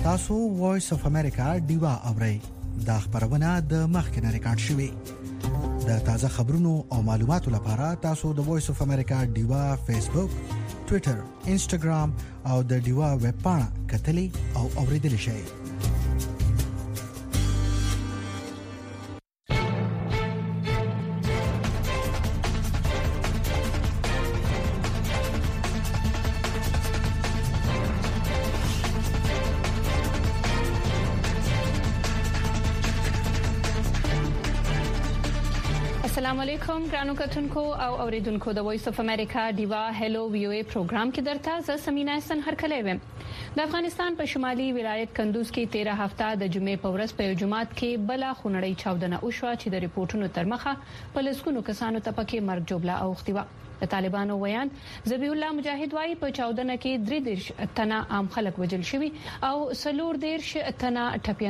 تاسو وایس اف امریکا دیوا اورئ دا خبرونه د مخکنه ریکارډ شوې د تازه خبرونو او معلوماتو لپاره تاسو د وایس اف امریکا دیوا فیسبوک ټوئیټر انسټاګرام او د دیوا ویب پاڼه کتلې او اوریدل شئ. السلام علیکم ګرانو کتونکو او اوریدونکو د وایس اف امریکا دیوا هلو ویو ای پروګرام کې درته ز سمینا حسن هرکلی ویم. د افغانستان په شمالي ولایت کندوز کې 13 هفته د جمعې په ورځ په جمعات کې بلا خونړی چاودنه وشوه چې د ریپورتونو تر مخه په لسګونو کسانو ته پکې مرګ جوړه اوختي و. د طالبانو ویان ذبیح الله مجاهد وايي په چاودنه کې 3 تنه عام خلک وجل شوي او 4 تنه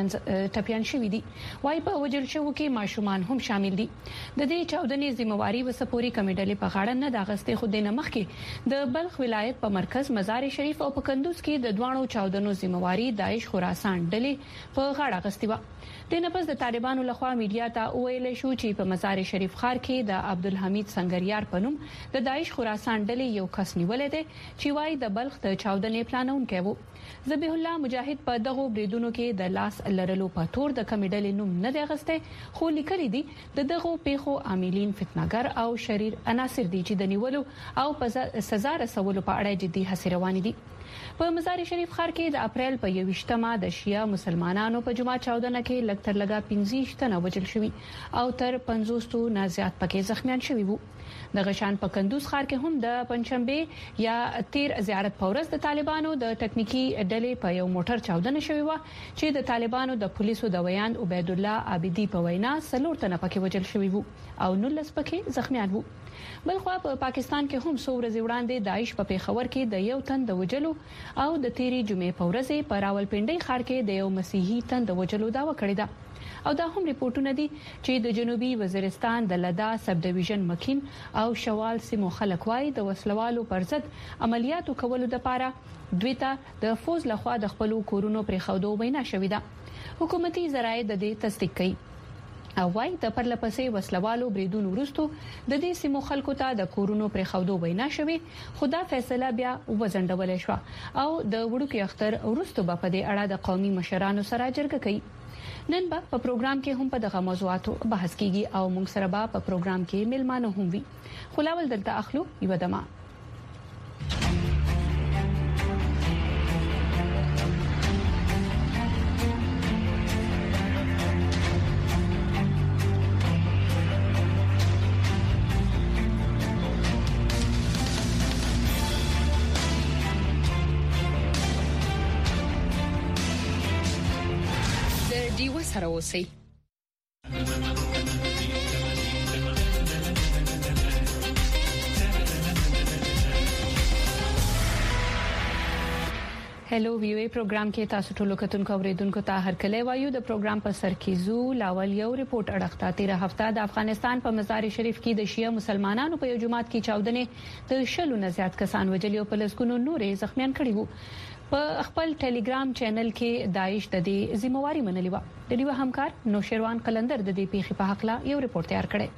ټپيان شوي دي. وايي په وجل شوو کې ماشومان هم شامل دي. د دې چاودنې ذمہواری وسپوري کمیټې په غاړه نه داغسته خو د نمخ کې د بلخ ولایت په مرکز مزار شریف او په کندوز کې د دوانو چاودنو ذمہواری داعش خراسان ډلې په غاړه غستې و. د نپس د طالبانو لخوا میډیا ته ویل شو چې په مزار شریف ښار کې د عبدالحمید سنگریار په نوم د داعش خراسان ډلې یو کس نیولې ده چې وايي د بلخ د چاودنې پلانونکی وو. ذبیح الله مجاهد په دغه بریدونو کې د لاس لرلو په تور د کمیډلې نوم نه دی غسته خو لیکلي دي د دغه پیښو عاملین فتنهګر او شریر عناصر دي چې د نیولو او په سزا رسولو په اړه جدي هڅې روانې دي. په مزار شریف ښار کې د اپریل په 21مه د شیعه مسلمانانو په جمعه چاودنه کې لږ تر لږه 15 تنه وجل شوي او تر 50 نه زیات پکې زخمیان شوي وو. د غشان په کندوز ښار کې هم د پنځشنبه یا 13 زیارت پورس د طالبانو د ټکنیکی ډلې په یو موټر چاودنه شوې و چې د طالبانو د پولیسو د ویان عبید الله عابدی په وینا 4 تنه پکې وجل شوي وو او 19 پکې زخمیان وو. بلخو په پاکستان کې هم څو ورځې وړاندې داعش په پیښور کې د یو تن د وجلو او د تیری جمعې په ورځ په راولپنډي ښار کې د یو مسیحي تن د وجلو داوا کړې ده. او دا هم ریپورتونه دي چې د جنوبي وزیرستان د لدا سب ډیویژن مکین او شوال سیمو خلک وايي د وسلوالو پر ضد عملیاتو کولو لپاره دوی ته د فوز لخوا د خپل کورونو پرې خودو وینا شوې ده. حکومتي ذرایع د دې تصدیق کوي او وايي د پرلپسې وسلوالو بریدونو وروسته د دې سیمو خلکو ته د کورونو پرې خودو وینا شوې. خدا فیصله بیا وزندول شو او د وړوکی اختر وروسته په دې اړه د قومي مشرانو سره جرګه کوي. نن په پروګرام کې هم په دغه موضوعاتو بحث کیږي او موږ سره په پروګرام کې ملمانه هم وي. خلاول دلته اخلو یو دمه. دیو سره اوسئ. هلو ویو ای پروګرام کې تاسو ټول کتونکو اوریدونکو ته هرکلی وایو. د پروګرام په سر کې زو لاول یو ریپورت اړخته 13 هفته د افغانستان په مزار شریف کې د شیعه مسلمانانو په یو جماعت کې چاودنې د شلو نه زیات کسان وجلي او په لسګونو نورې زخمیان کړي وو. په خپل ټلګرام چینل کې داعش د دې ذمہواری منلې و. د دیو همکار نوشیروان قلندر د دې پیښې په حق لا یو ریپورت تیار کړی.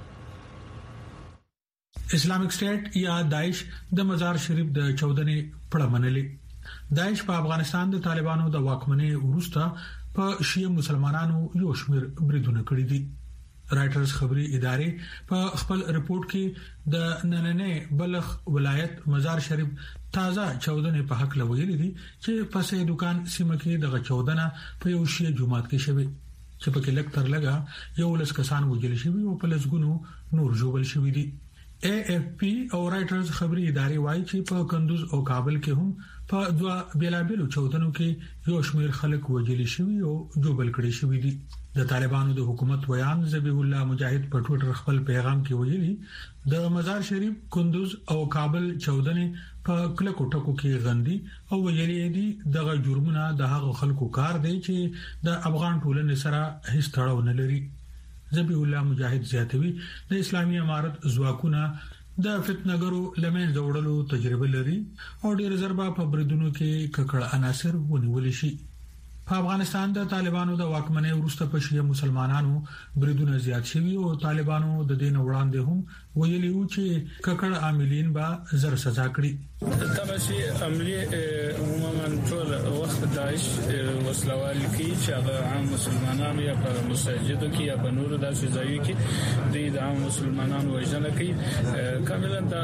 اسلامیک سټیټ یا داعش د مزار شریف د چاودنې پړه منلې. داعش په افغانستان د طالبانو د واکمنۍ وروسته په شیعه مسلمانانو یو شمېر بریدونه کړی دي. رائټرز خبري ادارې په خپل ریپورت کې د نننې بلخ ولایت مزار شریف تازه چاودنې په حق لویلې دي چې پسې دکان سیمه کې د چاودنه په یو شیعه جماعت کې شوه چې په کې لک تر لګا یو لس کسان وجل شوي او په لسګونو نور جوړل شوي دي. AFP او رائټرز خبري ادارې وايي چې په کندوز او کابل کې هم په دوا بیلابلو چاودنو کې یو شمېر خلک وجل شوي او جوړل کړي شوي دي. د طالبانو د حکومت ویان ذبیح الله مجاهد په ټوئیټر خپل پیغام کې ویلي د مزار شریف کندوز او کابل چاودنې په کلکو ټکو کې غندي او ویلي دي دغه جرمونه د هغو خلکو کار دی چې د افغان ټولنې سره هیڅ تړاو نه لري. ذبیح الله مجاهد زیاتوي د اسلامي امارت ځواکونه د فتنهګرو لمن جوړولو تجربه لري او ډېر ضربه په بریدونو کې ککړ عناصر ونیول شي. په افغانستان د طالبانو د واکمنۍ وروسته په شیعه مسلمانانو بریدونه زیات شوي او طالبانو د دین وړاندې هم ویلي و چې ککړ عاملین به زر سزا کړي. دا شی عملی عموما ټول وخت داعش وسلوال کی چې هغه عام مسلمانانو یا په مساجدو کې یا په نورو داسې ځایونو کې د عام مسلمانانو وژنه کوي. کاملا دا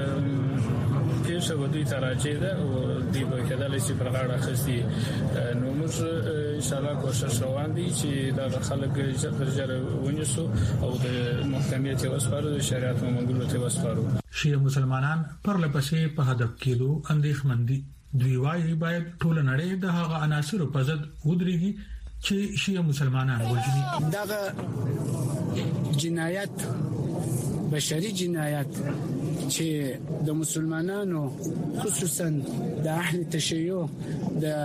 پیښه ودی تراجه ده او د بکدل چې پر غاړه خستي نو موږ ان شاء الله کوشش روان دي چې دا خلک جره ونیسو او د محکمیت وسپارو د شریعت مونږ ته وسپارو. شیعه مسلمانان پر لپسې په هدف کېدو اندېښمن دي. دوی وايي باید ټول نړۍ د هغه عناصرو په ضد ودرېږي چې شیعه مسلمانان وژني. دا جنایت بشري جنایت چې د مسلمانانو خصوصا د اهل تشیع د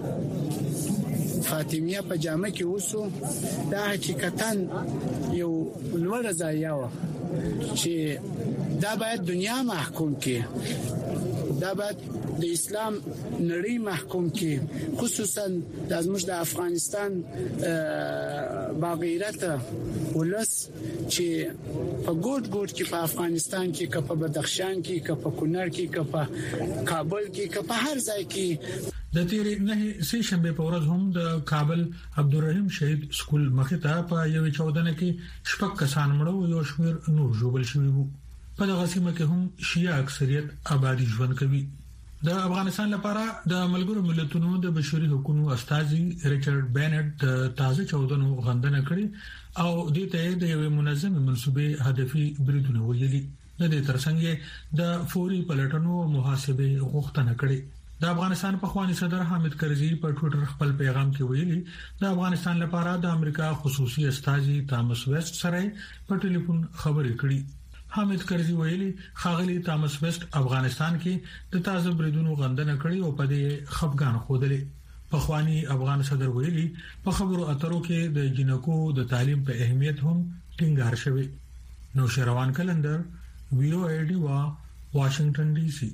فاطمیه په جامه کې وسو دا حقیقتا یو لوړ ځای و چې دا باید دنیا محکوم کړي، دا باید د اسلام نړۍ محکوم کړي، خصوصا د زموږ د افغانستان باغیرت ولس چې په ګوټ کې په افغانستان کې که په بدخشان کې که په کونړ کې که په کابل کې که په هر ځای کې. د تیرې نه سه شنبه په ورځ هم د کابل عبدالرحیم شهید سکول مخې ته په یو 14 کې شپږ کسان مړو یو شمېر نور جوړل شوی وو. په دغه سیمه کې هم شیعه اکثریت آبادی ژوند کوي. د افغانستان لپاره د ملګرو ملتونو د بشري حقوقو استاذي ریچارډ بینټ د تازه چاودنو غندنه کړې او د ته د یو منظم منسوبه هدفي بریدونه ویلي. د دې ترڅنګ د فوري پلټنو محاسبه غوښتنه کړې. د افغانستان په خواني صدر حامد کرزي په ټوئیټر خپل پیغام کې ویلي د افغانستان لپاره د امریکا خصوصي استاذي تامس ویسټ سره په ټلیفون خبرې کړې. حامد کرزي ویلي خاغلی تامس ویسټ افغانستان کې د تازه بریدونو غندنه کړې او په دې خفګان خوده. په خواني افغان صدر ویلي په خبرو اترو کې د جنکو د تعلیم په اهمیت هم ټینګار شوی. نو شروان کلندر ویو ای ډی وا واشنگټن ډي سي.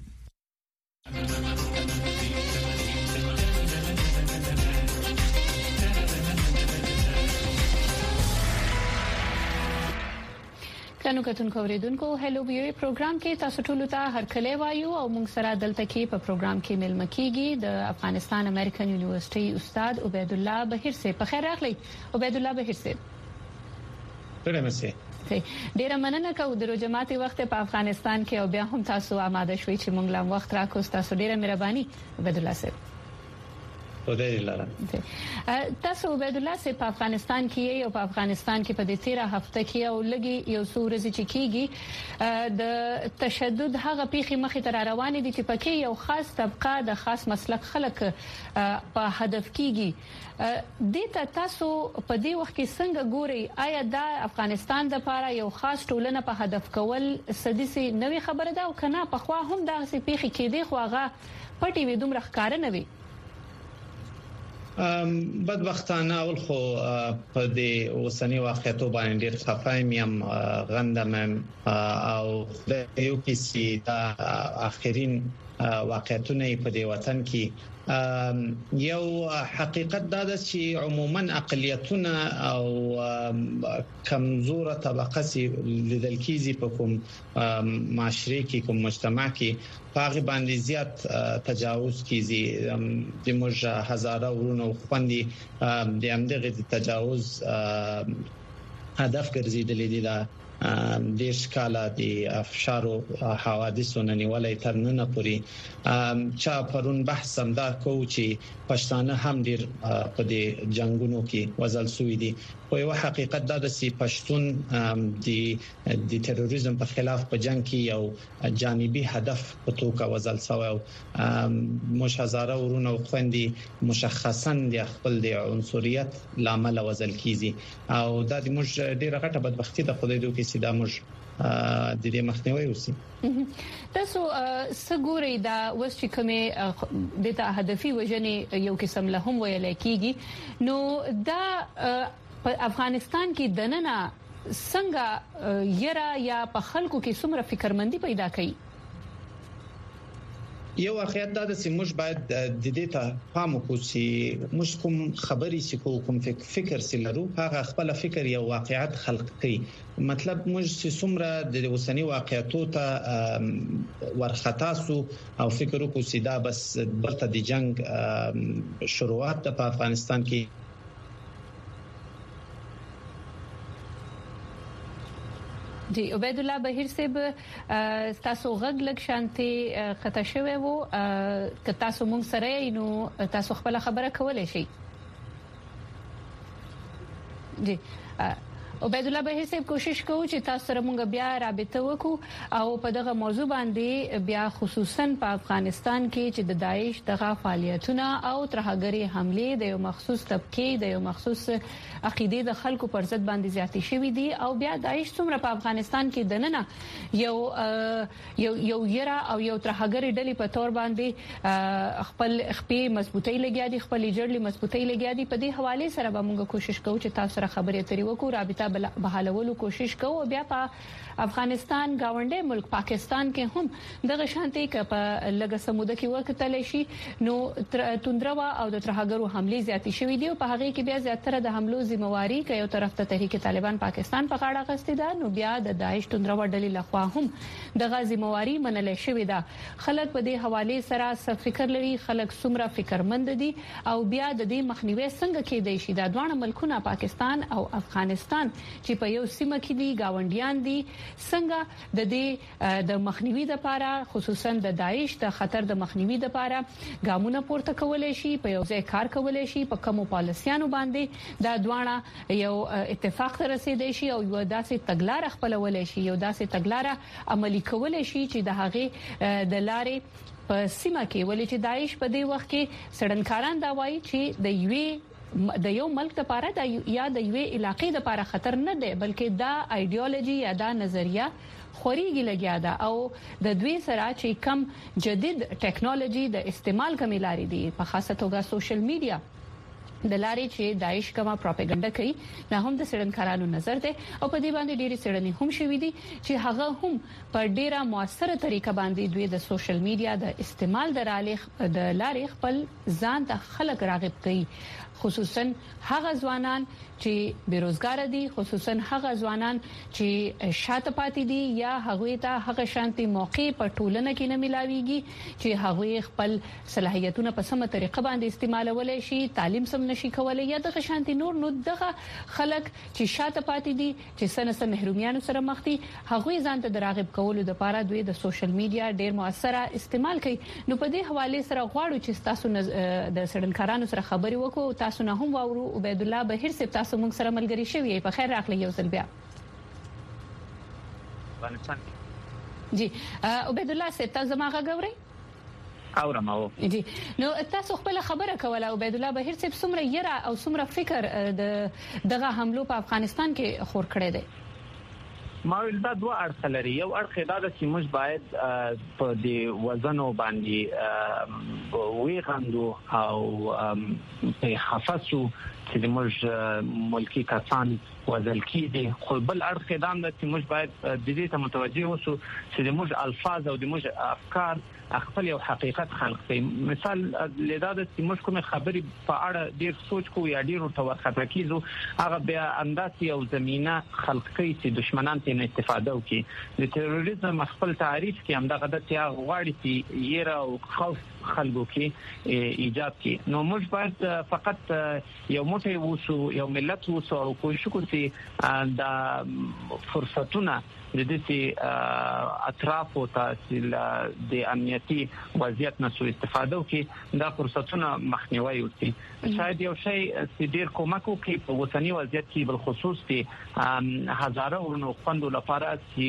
کانو کتونکو اوریدونکو هلو ویو پروګرام کې تاسو ټول ته هرکلی وایو او موږ سره دلته کې په پروګرام کې ملمه کیږي د افغانستان امریکن یونیورسيټي استاد عبید الله بهیر سے. په خیر راغلی عبید الله بهیر سے. ډیره مننه کوم د جماعتي وخت په افغانستان کې او بیا هم تاسو آماده شوي چې موږ لام وخت راکوس. تاسو ډیره مهرباني عبید الله سے. تاسو عبید الله سے په افغانستان کې او په افغانستان کې په دې 13 هفته کې او لګي یو څو ورځې چې کیږي د تشدد هغه پیخي مخې ته روانې دي چې پکې یو خاص طبقه د خاص مسلک خلک په هدف کیږي. د تاسو په دې وخت کې څنګه ګوري آیا د افغانستان د لپاره یو خاص ټولنه په هدف کول سديسي نوې خبره ده او کنه په خوا هم د هغه پیخي کې دی خو هغه پټي وي دومره ښکار نه وي؟ بدبختانه اول خو په دې اوسنی واقعیتو باندې ډېر خفایم یم غندم او د یو کیسې د اخرین واقعیتونه په دې وطن کې یو حقیقت دا ده چې عموما اقلیتونه او کمزوره طبقه سي لیدل کیږي په کوم معاشره کې کوم مجتمع کې پاغي باندې زیات تجاوز کیږي. د موږ هزاره ورونو خوندي د همدغه تجاوز هدف ګرځیدل دي. د ښکاله د افشار او حوادثو ننیولای تر نن پورې چا پرون بحث هم دا کو چې پښتانه هم ډیر په دې جنگونو کې وزل سوي دي. خو یو حقیقت دا د سی پښتون د تروریزم په خلاف په جنگ کې یو جانبي هدف په توګه وزل سوی او مش هزاره ورونه خوندي مشخصا د خپل د عنصریت لامل وزل کیږي او دا د موږ ډیره غټه بدبختی د خدای دوی چې دا موږ د دې مخنیوي وسی. تاسو سګوري دا وس چې کومه د ته هدفي وجنې یو قسم له هم ویل کیږي نو دا په افغانستان کې دننه څنګه یرا یا په خلکو کې څومره فکرمندي پیدا کړي؟ یو واقعیت دا چې موږ باید د دې ته پام وکړو چې موږ کوم خبرې چې کوم فکر سي لرو هغه خپل فکر یو واقعیت خلق کړي. مطلب موږ چې څومره د اوسنی واقعیتو ته ورخطاسو او فکر وکړو چې دا بس برته د جنگ شروعات په افغانستان کې. جی عبید الله بهیر صاحب تاسو غږ لګ شانتي خطا شوی وو که تاسو مونږ سره نو تاسو خپل خبره کولای شئ. جی عبید الله بهیر صاحب کوشش کوو چې تاسو سره مونږ بیا رابطه وکړو او په دغه موضوع باندې بیا خصوصا په افغانستان کې چې د داعش دغه فعالیتونه او ترهګری حمله د یو مخصوص طبقه د یو مخصوص عقیده د خلکو پر ضد باندې زیاتې شوې دي او بیا داعش څومره په افغانستان کې دننه یو یرا او یو ترهګری ډلې په تور باندې خپل خپې مضبوطی لګیا دي خپل جوړلې مضبوطی لګیا دي. په دې حواله سره به موږ کوشش کوو چې تاسو سره خبرې اترې وکړو رابطه بحالولو کوشش کوو. بیا په افغانستان گاونډي ملک پاکستان کې هم دغه شانتي ک په لګه سموده کې وکټل شي نو توندروا او د ترهګرو حمله زیاتې شوې دي او په هغه کې بیا زیاتره د حملو ذمہواری کوي یو طرف ته تحریک طالبان پاکستان په غاړه غستې ده نو بیا د داعش توندروا ډلې لخوا هم دغه ذمہواری منل شوې ده. خلک په دې حواله سره څه فکر لري خلک څومره فکرمند دي او بیا د دې مخنیوي څنګه کېدای شي دا دوه ملکونه پاکستان او افغانستان چې په یو سیمه کې دي گاونډیان دي څنګه د دې د مخنیوي لپاره خصوصا د داعش د خطر د مخنیوي لپاره ګامونه پورته کولای شي په یو ځای کار کولای شي په کومو پالیسیانو باندې دا دوه یو اتفاق ته رسیدای شي او یو داسې تګلارې خپلولای شي یو داسې تګلارې عملي کولای شي چې د هغه د لارې په سیمه کې ولې چې داعش په دې وخت کې سړنکاران دا وایي چې د یو ملک لپاره یا د یوې علاقې لپاره خطر نه دی بلکې دا ایډیالوژي یا دا نظریه خوريږي لګیا ده او د دوی سره چې کم جدید ټیکنالوژي د استعمال کوي لاري دي په خاصه توګه سوشل میډیا د لارې چې داعش کومه پروپاګاندا کوي نه هم د سړنکارانو نظر ده او په دې باندې ډېری سړنی هم شوې دي چې هغه هم په ډېره موثره طریقه باندې دوی د سوشل میډیا د استعمال د لارې خپل ځان ته خلک راغب کوي خصوصا هغه ځوانان چې بیروزګار دي خصوصا هغه ځوانان چې شاته پاتې دي یا هغه ته هغه شانتي موقع په ټولنه کې نه ملاويږي چې هغه خپل صلاحیتونه په سمه طریقه باندې استعمالولای شي تعلیم سم نشي کولای یا د شانتي نور نو دغه خلک چې شاته پاتې دي چې سنه محرومیانو سره مخ دي هغه ځان ته راغب کولو لپاره دوی د سوشل میډیا ډیر موثره استعمال کوي. نو په دې حواله سره غواړو چې تاسو د سړنکارانو سره خبري وکړو تاسو نه هم واورو. عبید الله بهیر صاحب تاسو موږ سره ملګری شوی په خیر راغلی یو ځل بیا. جی عبید الله صاحب تاسو زما غوړی اورم او جی نو تاسو خپل خبره کوله عبید الله بهیر صاحب څومره یره او څومره فکر دغه حملو په افغانستان کې خور کړی دی. ما ول دا دوه اړخ لري یو اړخ دا چې موږ باید په دې وزنو باندې وی غندو او په حفاظو چې موږ ملکی کسان وزل کیږي خو بل اړخ دا چې موږ باید د دې ته متوجه اوسو چې موږ الفاظ او د موږ افکار خپل یو حقیقت خلق کوي. مثال لیداده چې موږ کومه خبرې په اړه ډیر سوچ کوو یا ډیر ورته کیږو هغه بیا انداسي او زمينه خلق کوي چې دشمنان ته استفاده وکړي. د تروریزم خپل تعریف کې هم دغه د غواړي چې یره او خوف خلکو کې ایجاد کړي. نو موږ باید فقط یو موټی وسو یو ملت وسو او کوشش وکړو چې د فرصتونه د دې اطراف او تحصیل د امنیتي وضعیت نه سوء استفاده وکړي دا فرصتونه مخنیوي وکړي. شاید یو شی چې ډیر کومک وکړي په وطني وضعیت کې بل خصوص کې هزاره ورونو خوندو لپاره چې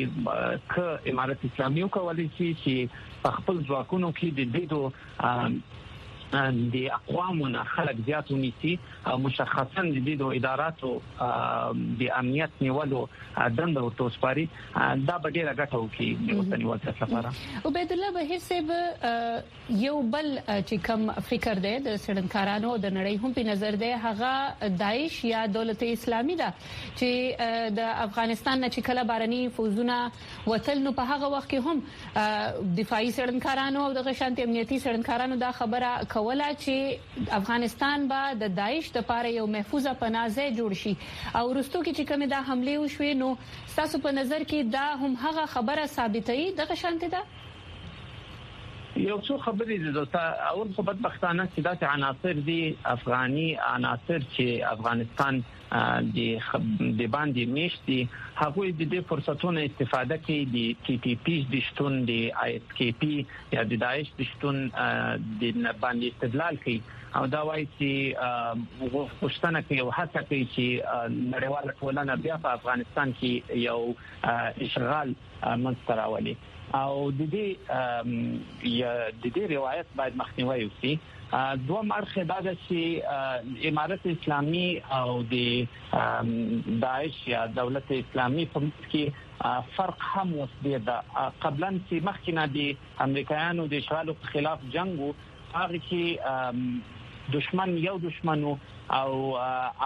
امارت اسلامي کولای شي چې خپل ځواکونو کې د دې د اقوامونو خلک زیات ونیسي او مشخصا د دې اداراتو د امنیت نیولو دنده ورته وسپاري دا به ډیره ګټه وکړي د وطني وضعیت لپاره. عبید الله بهیر صاحب یو بل چې کوم فکر دی د سړنکارانو د نړۍ هم په نظر دی هغه داعش یا دولت اسلامي ده چې د افغانستان نه چې کله بارني فوزونه وتل نو په هغه وخت کې هم دفاعي سړنکارانو او د غشانتي امنیتي سړنکارانو دا خبره کوله چې افغانستان به د داعش لپاره یو محفوظه پناه جوړ شي او وروسته کې چې کومه دا حمله وشوي نو تاسو په نظر کې دا هم هغه خبره ثابتوي د غشانتي ده؟ یو څو خبرې دي دوستا. اول خو بدبختانه چې دا عناصر دي افغاني عناصر چې افغانستان د باندې میشتي هغه د دې فرصتونو استفاده کوي د ټي ټي پی د شتون د آی اس کی پی یا د داعش د شتون د باندې استدلال کوي او دا وایي چې غوښتنه کوي او هڅه کوي چې نړیواله ټولنه بیا په افغانستان کې یو اشغال منځته راولي او د دې روایت باید مخنیوي وشي. دوه مرخه دا چې امارت اسلامي او د داعش یا دولت اسلامي په منځ کې فرق هم وسته ده. قبلا چې مخکې د امریکایانو د اشغال په خلاف جنگ وو هغه کې دشمن یو دشمنو او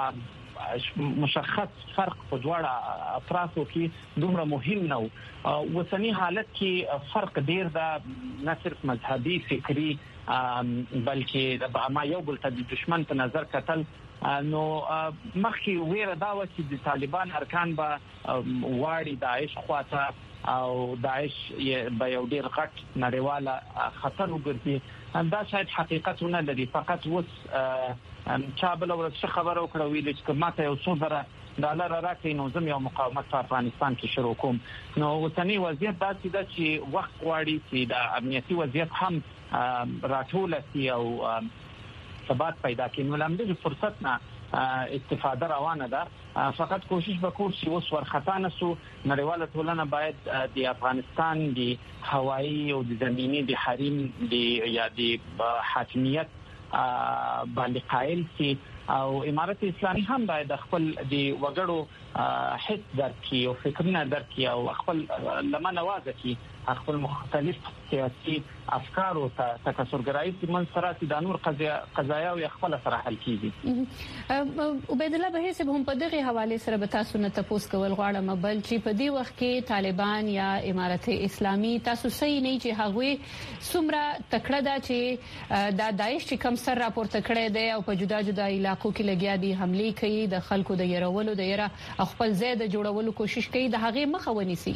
مشخص فرق په دواړه اطرافو کې دومره مهم نه و. وطني حالت کې فرق ډیر ده نه صرف مذهبي فکری بلکې د ما یو بل ته د دشمن په نظر کتل نو مخکې ویره دا و چې د طالبان ارکان به واړي داعش خواته او داعش به یو ډیر غټ نړیواله خطر وګرځي. دا شاید حقیقت نه لري فقط وس چا بل ورڅ خبره وکړه ویل چې ماته یو څو زره ډالر راکړي نو زم یو مقاومت په افغانستان کې شروع کوم. نو وطني وضعیت داسې ده چې وخت غواړي چې د امنیتي وضعیت هم راټول شي او ثبات پیدا کړي. نو لامل فرصت نه استفاده روانه ده. فقط کوشش وکړو چې اوس ورختانه سو نړیواله ټولنه باید د افغانستان د هوایي او د زمینی د حریم د یا د حاکمیت باندې قائل شي او امارت اسلامي هم باید خپل د وګړو حس درکې او فکرونه درکې او خپل لمنه وازه خپل مختلف سیاسي افکار او تکثرګرایي چې من سره د نور قضایا او خپل سره حل کیږي. عبید الله بهیر صاحب هم په دغه حواله سره به تاسو نه تاسو کول غواړم بل چې په دې وخت کې طالبان یا امارت اسلامي تاسو صحیح نه چې هغه څومره تکړه ده چې د داعش چې کم سر راپورته کړی دی او په جدا جدا علاقو کې لګیا دي حمله کوي د خلکو د يرولو د یره خپل ځای د جوړولو کوشش کوي د هغه مخه ونیسي.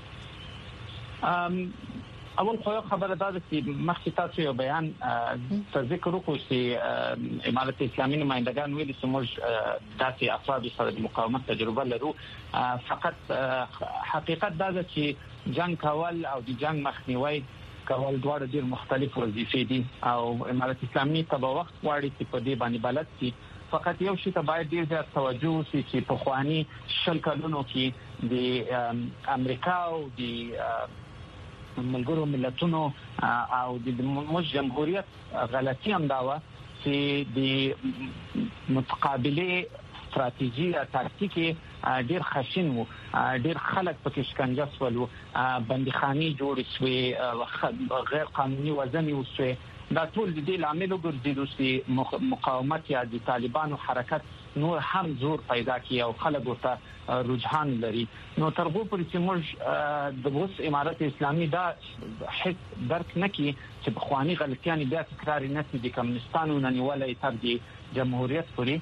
اول خو خبره ده چې مخکې تاسو یو بیان ذکر وکړو چې امارت اسلامي نمائندگان ویلي چې موږ داسې افراد سره د مقاومت تجربه لرو. فقط حقیقت دا ده چې جنگ کول او د جنگ مخنیوي کول دواړه ډیر مختلف وظیفې دي او امارت اسلامي ته به وخت غواړي چې په دې باندې بلد شي. فقط یو شی ته باید ډیر زیات توجه وشي چې په خواني شل کلونو کې د امریکا او د ملګرو ملتونو او د جمهوریت غلطي هم دا و چې د متقابله استراتیژي او تاکتیکي ډیر خشن وو ډیر خلک په شکنجه سول بندخاني جوړ شوې غیر قانوني وزنی وسوي. دا ټول د دې لامل وګرځیدو چې مقاومت یا د طالبانو حرکت نور هم زور پیدا کړي او خلک ورته رجحان لري. نو ترغو پر چې موږ د اوس امارت اسلامي دا حس درک نکي چې په خواني غلطیان بیا تکرار نه شي د کمونستانو نه نیولې تر دې جمهوریت پوري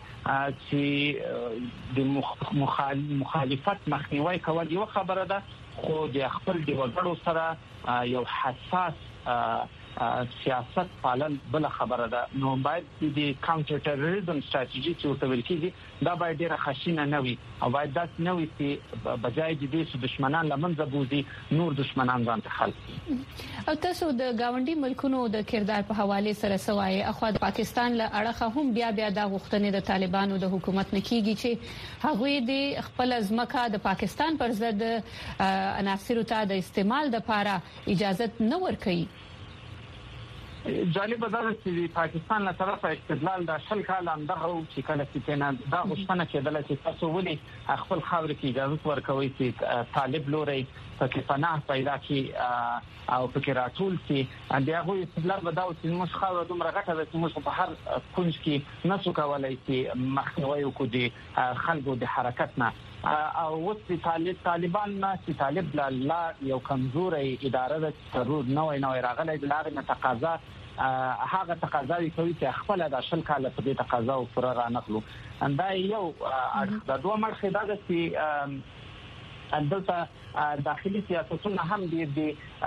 چې د مخالفت مخنیوي کول یو خبره ده خو د خپل د وګړو سره یو حساس سیاست پالن بل خبره ده. نو باید د کاونټر ټیرریزم استراتیژي چې ورته ویل کیږي دا باید ډیره خشنه نه وي او باید داس نه وي چې بجای د دې دشمنان لمنځه بوزي نور دشمنان ځان ته خلک. او تاسو د گاونډي ملکونو د کردار په حواله سره سوای اخو د پاکستان له اړخه هم بیا د غوښتنې د طالبانو د حکومت نکېږي چې هغه د خپل ځمکه د پاکستان پر ضد عناصر ته د استعمال لپاره اجازه نه ورکړي. جالب ده چې پاکستان له طرفه استدلال د شل کال اندغه چې کله چې نه دا غوښتنه کېدله چې تاسو ولې خپل خاور کې اجازه ورکوي چې طالب لوري پکې پناه پیدا کړي او پکې راټول شي د هغه استدلال به دا چې موږ خاور دومره غټه ده چې موږ په هر کونج کې نسو کولای چې مخنیوي وکړو د خلکو د حرکت نه او وڅ طالبان نه چې طالب لا یو کمزوري اداره ده ضرور نوې راغلي د لاغ نه تقاضا هغه تقاضاوي کوي چې خپل د شل کال په دې تقاضا او پر را نقلو اندا یو د دوه مرخه دا چې اندلته داخلي سیاستونه هم دي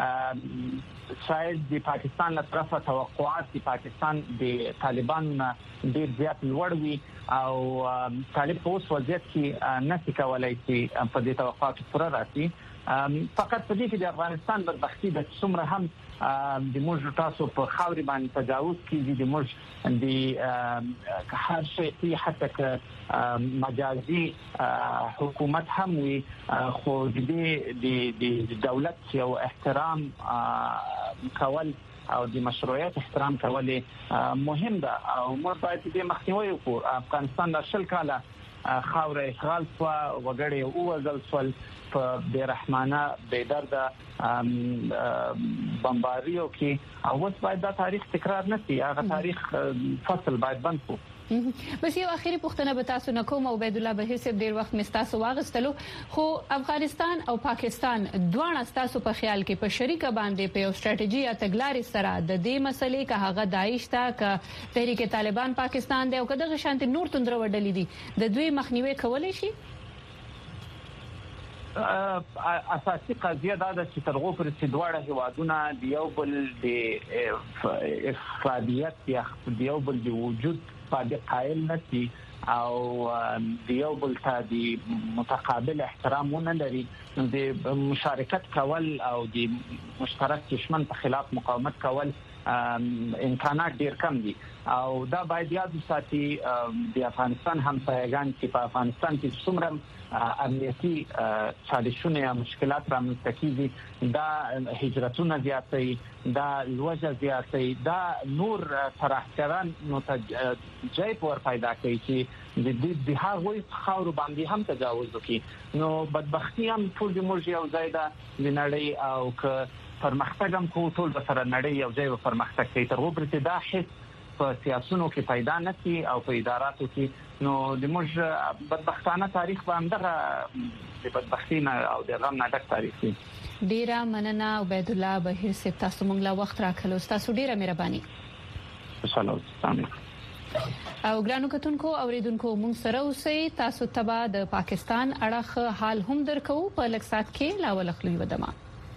شاید د پاکستان له طرفه توقعات د پاکستان د طالبان ډیر زیات لوړ وي او طالب په اوس وضعیت کې نشي کولای چې په دې توقعاتو پر راسي فقط په دې کې د افغانستان بدبختی د څومره هم د موږ تاسو په خاوري باندې تجاوز کیږي د موږ د هر شي حتی که مجازي حکومت هم وي خو د دولت یو احترام کول او د مشروعیت احترام کول مهم ده او موږ باید دې مخنیوي وکړو افغانستان د شل کاله خاور اشغال سو وګړي او وزل سول په بیرحمانه بیدرد بمباریو کې او اوس باید دا تاریخ تکرار نشي هغه تاریخ فصل باید بند شي بس یو اخیری پوښتنه به تاسو نه کوم عبید الله بهیر صاحب ډیر وخت مستاسو واغستلو خو افغانستان او پاکستان دواړه تاسو په خیال کې په شریکه باندې په یو ستراتیژي یا تګلارې سره د دې مسلې که هغه داعش ته که تحریک طالبان پاکستان دی او که دغه شانتي نور توندره وډلې دي د دوی مخنیوي کولای شي اساسي قضیه دا ده چې ترغو پر سیدواړه هوادونه د یو بل د افرادیت یا د یو بل د وجود په قائل نشي او د یو بل ته د متقابل احترام نه لري د مشارکت کول او د مشترک دشمن په خلاف مقاومت کول امکانات ډیر کم دي او دا باید یاد وساتي د افغانستان همسایگان چې په افغانستان کې څومره امنیتي چالشونه یا مشکلات رامنځته کیږي دا هجرتونه زیاتې دا لوجه زیاتې دا نور ترحکران نو جای پور پیدا کوي چې د هغوی خاور باندې هم تجاوز وکړي نو بدبختی هم ټول د موږ یو ځای ده د نړۍ او که پرمختګ هم کو ټول به سره نړۍ یو ځای به پرمختګ کوي تر وګړي دا حس په سیاسونو کې پیدا نشي او په اداراتو کې نو د موږ بدبختانه تاریخ باندې د بدبختی نه او د غم نه ډک تاریخ دی ډیره مننه عبید الله بهیر صاحب تاسو مونږ لا وخت راکړو تاسو ډیره مهرباني سلام او ګرانو کتونکو اوریدونکو مونږ سره اوسئ تاسو تبا د پاکستان اړه حال هم درکو په لکسات کې لا ولخلوي ودما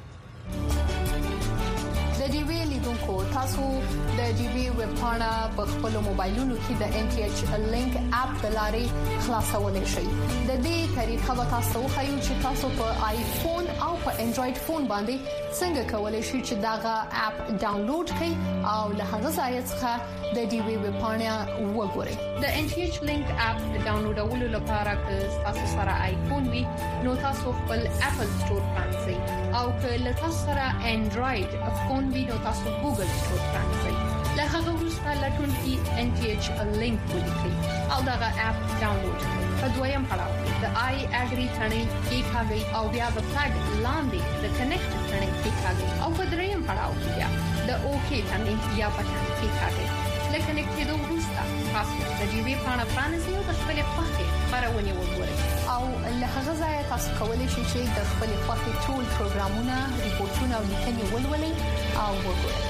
د ډي وی لیدونکو تاسو د ډي وی ویب پاڼه په خپل موبایلونو کې د ان ټي ایچ لینک اپ د لارې خلاصولای شئ د دې طریقه به تاسو خو چې تاسو په آیفون او په انډراید فون باندې څنګه کولای شئ چې داغه اپ ډاونلوډ کړئ او له هغه ځای څخه د ډي وی ویب پاڼه وګورئ د ان ټي ایچ لینک اپ ډاونلوډولو لپاره که تاسو سره آیفون وي نو تاسو خپل اپل سٹور پرانځئ او که له تاسو سره انډراید فون وي نو تاسو ګوګل سٹور پرانځئ له هغه وروسته لټون کې ان ټي ایچ لینک ولیکئ او داغه اپ ډاونلوډ کړئ په دویم پړاو د آی اګری ثنې کې ښاګي او بیا د فلګ لاندې د کنیکټ ثنې کې ښاګي او په دریم پړاو کې بیا د اوکی ثنې یا بټن کې ښاګي لکه نکته دوه وروسته تاسو د ډي وی پاڼه پرانیزئ او د خپل پخې خبرونه وګورئ او له هغه ځای تاسو کولی شئ چې د خپل پخې ټول پروګرامونه ریپورتونه او لیکنې ولولئ او وګورئ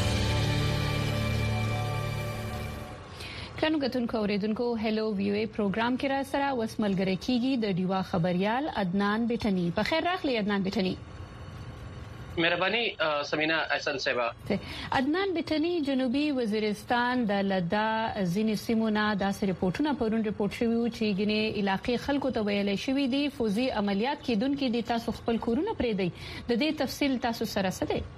کانو غتونکو اوریدونکو هلو ویو ای پروګرام کې را سره وسملګری کیږي د ډیوا خبريال عدنان بټنی په خیر راغلی عدنان بټنی مهرباني سمینا احسان صاحب عدنان بټنی جنوبي وزیرستان د لدا ځینې سیمونه د ریپورتونو پرون ریپورت شوی چې ګنې علاقې خلکو ته ویل شوی دي فوزي عملیات کې دونکو د تاسو خپل کورونه پرې دی د دې تفصیل تاسو سره څه دی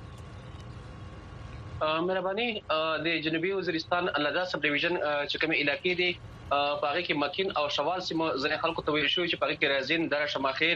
مهرباني د جنوبي وزیرستان لدا سب ډیویژن چې کومه علاقې دي پاره کې مکین او شوال سیمه ځنې خلکو ته ویل شوی چې پاره کې رازین در شماخیل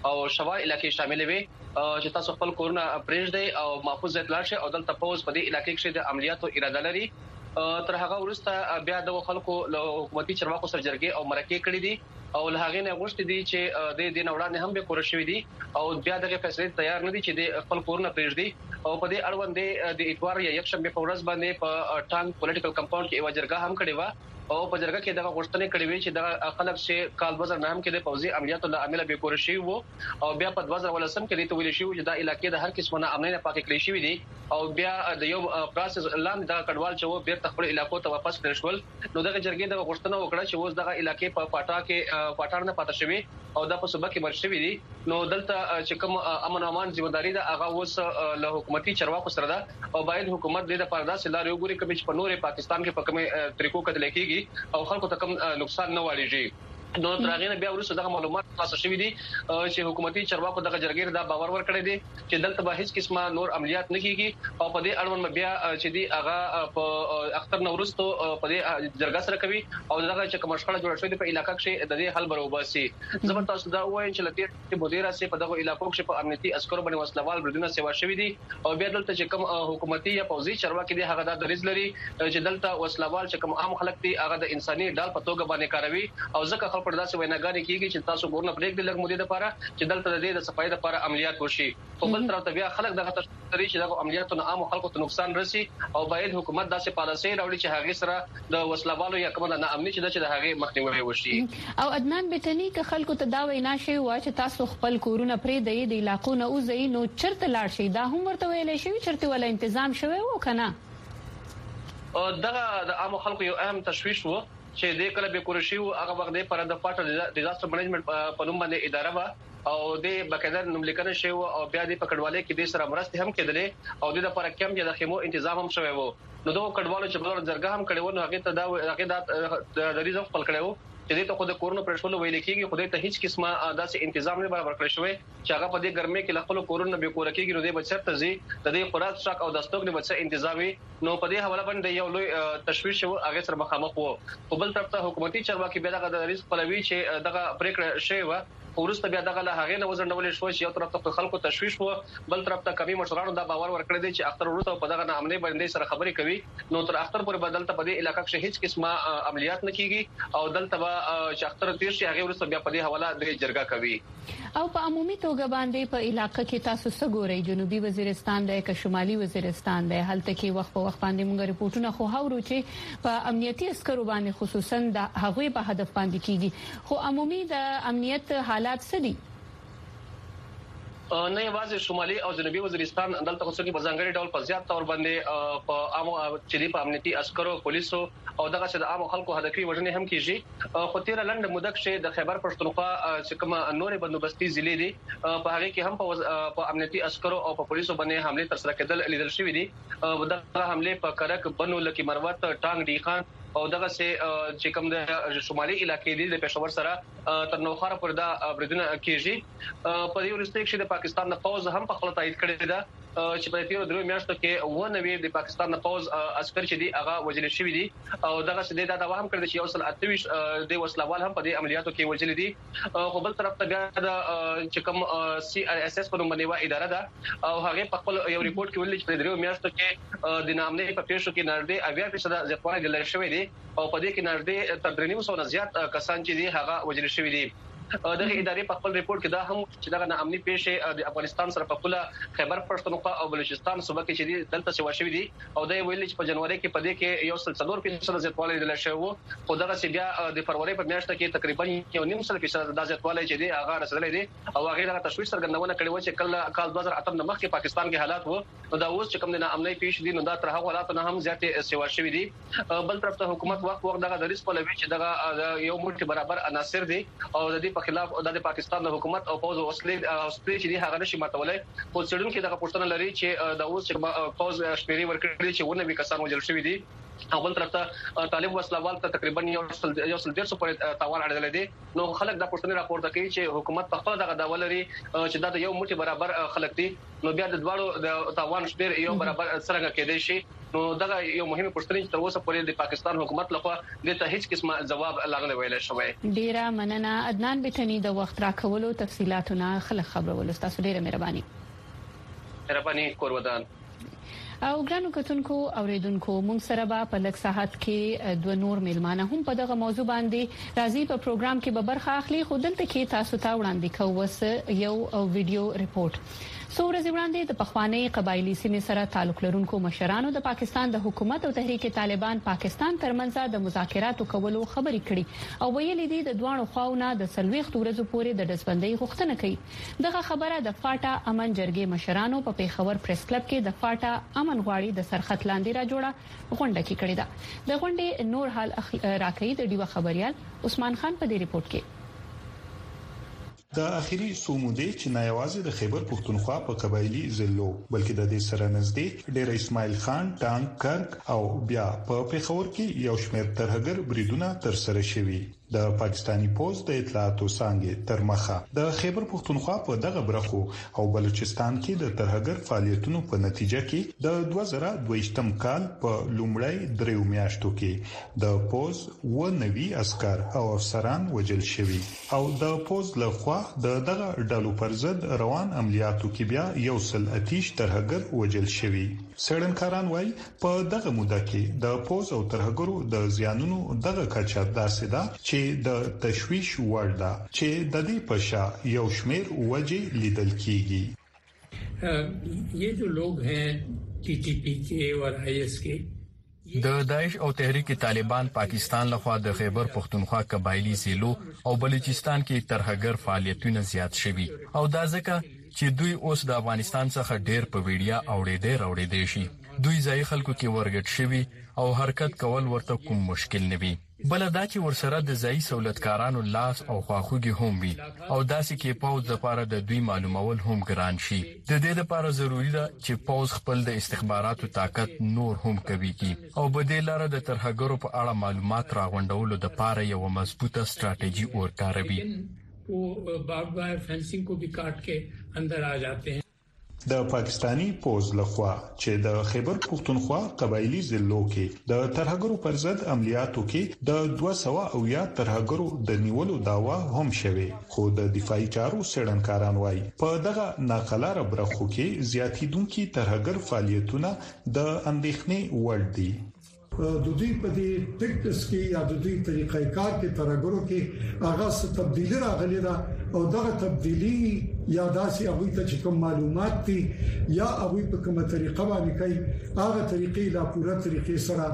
او شوا علاقې شامل وي چې تاسو خپل کورونه پرېږدئ او محفوظ ځای ته لاړ شئ او دلته پوز په دې علاقې کې د عملیاتو اراده لري. تر هغه وروسته بیا د خلکو له حکومتي چارواکو سره جرګې او مرکې کړې دي او له هغه نه غوښتي دي چې د دې نوړانه هم به کور شوې دي او بیا دغه فیصله تیار نه دي چې د خپل کورونه پرېږدي او په دې اړوند د اتوار یا یکشنبه په ورځ باندې په ټانګ پولیټیکل کمپاوند کې یو جرګه هم کړې و او په جرګه کې دغه غوښتنې کړې وې چې د خلک چې کال 2009 کې د فوزي عملیاتو له عامله به کور شي وو او بیا په 2018 کې د ویل شي چې د علاقې د هر قسمه امنیت پاکه کړی شي دي او بیا د یو پروسس لاندې د کډوال چې وو بیرته خپل علاقو ته واپس کړل شول. نو دغه جرګې د غوښتنه وکړه چې اوس دغه علاقې په پاټا کې پاټار نه پاتې شوی او د په صوبه کې مرشوي دي. نو دلته چې کوم امن او امان ځمېداري ده هغه اوس له حکومتي چارواکو سره ده او باید حکومت د پردا سلار یو ګوري کوم چې په نورې پاکستان کې په کومه طریقو کتل کېږي او خلکو ته کوم نقصان نه واړيږي. نو ترغه بیا ورسره دغه معلومات خلاص شوي دي چې حکومتي چارواکو دغه جرګې دا باور ورکړی دي چې دلته به هیڅ قسمه نور عملیات نه کیږي او په دې اړوند بیا چې دی هغه په اختر نورستو په دې جرګه سره کوي او دغه چې کوم شخړه جوړه شوې په علاقې کې د دې حل بروباسي. زبر تاسو دا وایم چې لته مدیره سي په دغه علاقو کې په امنیتي عسکرو باندې وسلوال بریدونه سیوا شوي دي او بیا دلته چې کوم حکومتي یا فوزي چارواکي دي هغه د دریز لري چې دلته وسلوال چې کوم عام خلک دي هغه د انساني ډال په توګه باندې کاروي او ځکه خلک پر داسې ویناګانې کیږي چې تاسو ګورنه بریک د لګ مودې لپاره چې دلته د دې د صفای لپاره عملیات وشي. په بل طرف ته بیا خلک دغه تشریح چې دغه عملیاتونو عام خلکو ته نقصان رسي او باید حکومت داسې پالیسي راوړي چې هغه سره د وسلوالو یا کومه نه امني چې د هغه مخنیوي وشي. او عدنان بتنی که خلکو ته دا وینا شي وا چې تاسو خپل کورونه پرې د علاقو نه اوځي نو چرته لاړ شي دا هم ورته ویل شي چرته ولا تنظیم شوی و کنه. دغه د عام خلکو یو اهم تشويش وو چې د کله به کورشي او هغه وخت د پر د پټ ډیزاستر منیجمنت په نوم باندې اداره وا او د بقاعده نوملیکنه شی او بیا د پکړوالۍ کې د سره مرسته هم کېدلې او د لپاره کم یا د خیمو تنظیم هم شوی وو. نو دوه کډوالو چې په جرګه هم کړي وو نو هغه د ریزم خپل کړو چې د خود کورونو پرشول ویل کېږي خدای ته هیڅ قسمه داسې تنظیم نه برابر کړی شوی چې هغه په دې ګرمۍ کې خپل کورونو به کور کېږي نو د بچت ته زی د دې خوراک شاک او د ستوګ نه بچ تنظیمي نو په دې حواله باندې یو لوی تشویش وو هغه سره مخامخ وو. په بل طرف ته حکومتي چارواکي به دغه د ریس پلوي چې دغه پریکړه شوی و ورسته بیا دغه له هغه نه وزندول شو چې یو طرف ته خلکو تشویش وو بل طرف ته کمی مشرانو دا باور ورکړی دی چې اختر ورته په دغه نامنه باندې سره خبرې کوي نو تر اختر پورې بدلته په دې علاقې کې هیڅ قسمه عملیات نه کیږي او دلته به چې اختر تیر شي هغه ورسته بیا په دې حواله د جرګه کوي. او په عمومي توګه باندې په علاقې کې تاسو څنګه جنوبي وزیرستان دی که شمالي وزیرستان دی هلته کې وخت په وخت باندې موږ ریپورتونه خو هاورو چې په امنیتي عسکرو باندې خصوصا د هغوی په هدف باندې کیږي خو عمومي د امنیت حالات څه دي؟ نه یوازې شمالي او جنوبي وزیرستان دلته خصوصي په ځانګړي ډول په زیات تور باندې په عامو چې په امنیتي عسکرو پولیسو او دغه چې د عامو خلکو هدفي وژنې هم کیږي. خو تیر لنډ موده کې د خیبر پښتونخوا چې کوم نورې بندوبستي ضلع دي په هغه کې هم په امنیتي عسکرو او په پولیسو باندې حمله تر سره کېدل لیدل شوې دي. دغه حمله په کرک بنو لکی مروت ټانګ ډی خان او دغه چې کوم د شمالي علاقې دي د پېښور سره تر نوخاره پر دا بریدونه کیږي. په دې ورسته کې د پاکستان د فوج هم په خپل تایید کړی ده چې په تیر درو میاشتو کې 90 د پاکستان د فوج عسكر چې دي هغه وژل شوی دي او دغه څه د دوام کړی چې یو سل 28 د وسلوال هم په دې عملیاتو کې وژل دي. خو بل طرف ته د چې کوم CISS په نوم باندې اداره ده او هغه په خپل یو ریپورت کې ویلي چې په درو میاشتو کې د نامنې په پیښو کې نږدې 80% زیاتوالی دلته شوی دی او په دې کې نږدې تر 300 زیات کسان چې دي هغه وژل شوی دي. دغه ادارې په خپل ریپورت کې دا هم چې دغه ناامني پیښې د افغانستان سره په خپل خیبر پښتونخوا او بلوچستان صوبه کې چې دي دلته سوا شوی دي او دا ویل چې په جنوري کې په دې کې یو سل 4% زیاتوالی دلته شوی وو خو دغه چې بیا د فروری په میاشت کې تقریبا 1.5% د زیاتوالی چې دي هغه رسیدلی دي او هغه دغه تشویش څرګندونه کړې و چې کال 2008 نه مخکې پاکستان کې حالات وو نو دا اوس چې کوم د ناامنۍ پیښې دي نو دا تر هغه حالات نه هم زیاتې سوا شوی دي. بل طرف ته حکومت وخت دغه د ریس په لوي چې دغه یو ملک برابر عناصر دي او د دې په خلاف د پاکستان د حکومت او پوز وسلې او سپری چې هغه نشي ماتولای خو څېړون کې دغه پښتنه لري چې د اوس چې پوز شمیري ورکړي چې ونه به کسان وجل شوی دي. اول طرف ته طالب وسلوال ته تقریبا یو سل 150 پورې تاوان اړیدل دي نو خلک د پښتنې راپورته کوي چې حکومت په خپل دغه داول لري چې دا یو موټي برابر خلک دي نو بیا د دواړو د تاوان شمیر یو برابر څنګه کېدای شي نو دغه یو مهمه پښتنې تر اوسه پورې د پاکستان حکومت لخوا د ته هیڅ قسمه جواب لاغله ویل شوی. ډیره مننه عدنان بټنی د وخت راکولو تفصيلاتونه خلک خبرول. تاسو ډیره مهرباني کورودان. او ګرانو کتونکو اوریدونکو مونږ سره په لږ ساعت کې دوه نور میلمانه هم په دغه موضوع باندې راځي په پروګرام کې به برخه اخلي. خو دلته کې تاسو ته وړاندې کوم یو ویډیو ریپورت. ورځې وړاندې د پخوانی قبایلی سیمې سره تعلق لرونکو مشرانو د پاکستان د حکومت او تحریک طالبان پاکستان ترمنځ د مذاکراتو کولو خبرې کړي او ویلي دي د دوه خواونه د 40 ورځې پورې د دسبندۍ غوښتنه کوي. دغه خبره د فاټا امن جرګې مشرانو په پیښور پریس کلب کې د فاټا امن غواړي د سرخط لاندې را جوړه غونډه کې کړې ده. د غونډې نور حال راکړي د ډیوه خبريال عثمان خان په دې ریپورت کې. د اخیری سومودې چې نه یوازې د خیبر پښتونخوا په قبایلی ضلعو بلکې د دې سره نږدې ډېر اسماعیل خان ټانک کرک او بیا په پیښور کې یو شمېر ترهګر بریدونه تر سره شوي. د پاکستانی پوز د اطلاعاتو څانګې تر مخه د خیبر پښتونخوا په دغه برخو او بلوچستان کې د ترهګر فعالیتونو په نتیجه کې د 2022م کال په لومړی دریو میاشتو کې د پوز و نوي عسكر او افسران وژل شوي او د پوز لخوا دغه ډلو پر ضد روان عملیاتو کې بیا یو سل اتیش ترهګر وژل شوي. سړنکاران وای په دغه موده کې د پوز او ترهګرو د زیانونو دغه کچه داسې ده چې د تشویش وړ ده چې د دې پشا یو شمیر وجه لیدل کیږي. ये जो लोग हैं टीटीपी के और आईएस के د داعش او تحریک طالبان پاکستان لخوا د خیبر پښتونخوا قبایلی ضلعو او بلوچستان کې ترهګر فعالیتونه زیات شوي او دا ځکه چې دوی اوس د افغانستان څخه ډېر په ویډیا اوړېدې شي. دوی ځای خلکو کې ورګټ شوي او حرکت کول ورته کوم مشکل نه وي. بل دا چې ورسره د ځای سہولتکارانو لاس او خواخوږي هم وي او داسې کې پوز د لپاره د دوی معلومول هم ګران شي. د دې لپاره ضروری ده چې پوز خپل د استخباراتو طاقت نور هم کوي کی او بدیل لاره د ترهګرو په اړه معلومات راغونډولو د لپاره یو مضبوطه ستراتیژي ورکاروي. वो बार्ड वायर फेंसिंग को भी काट के अंदर आ जाते हैं. د پاکستانی پوز لخوا چې د خیبر پښتونخوا قبایلی ضلعو کې د ترهګرو پر ضد عملیاتو کې د 200 ترهګرو د نیولو داوا هم شوه خو د دفاعي چارو سړنکاران وای په دغه ناقلاره برخو کې زیاتیدونکو ترهګر فعالیتونه د اندېښنې وړ دي. د دوی په دې ټیکټس کې یا د دوی طریقې کار کې ترهګرو کې هغه څه تبدیلی راغلی دا او دغه تبدیلی یا داسې هغه ته چې کوم معلومات دي یا هغه په کومه طریقه باندې کوي هغه طریقې لا پوره طریقې سره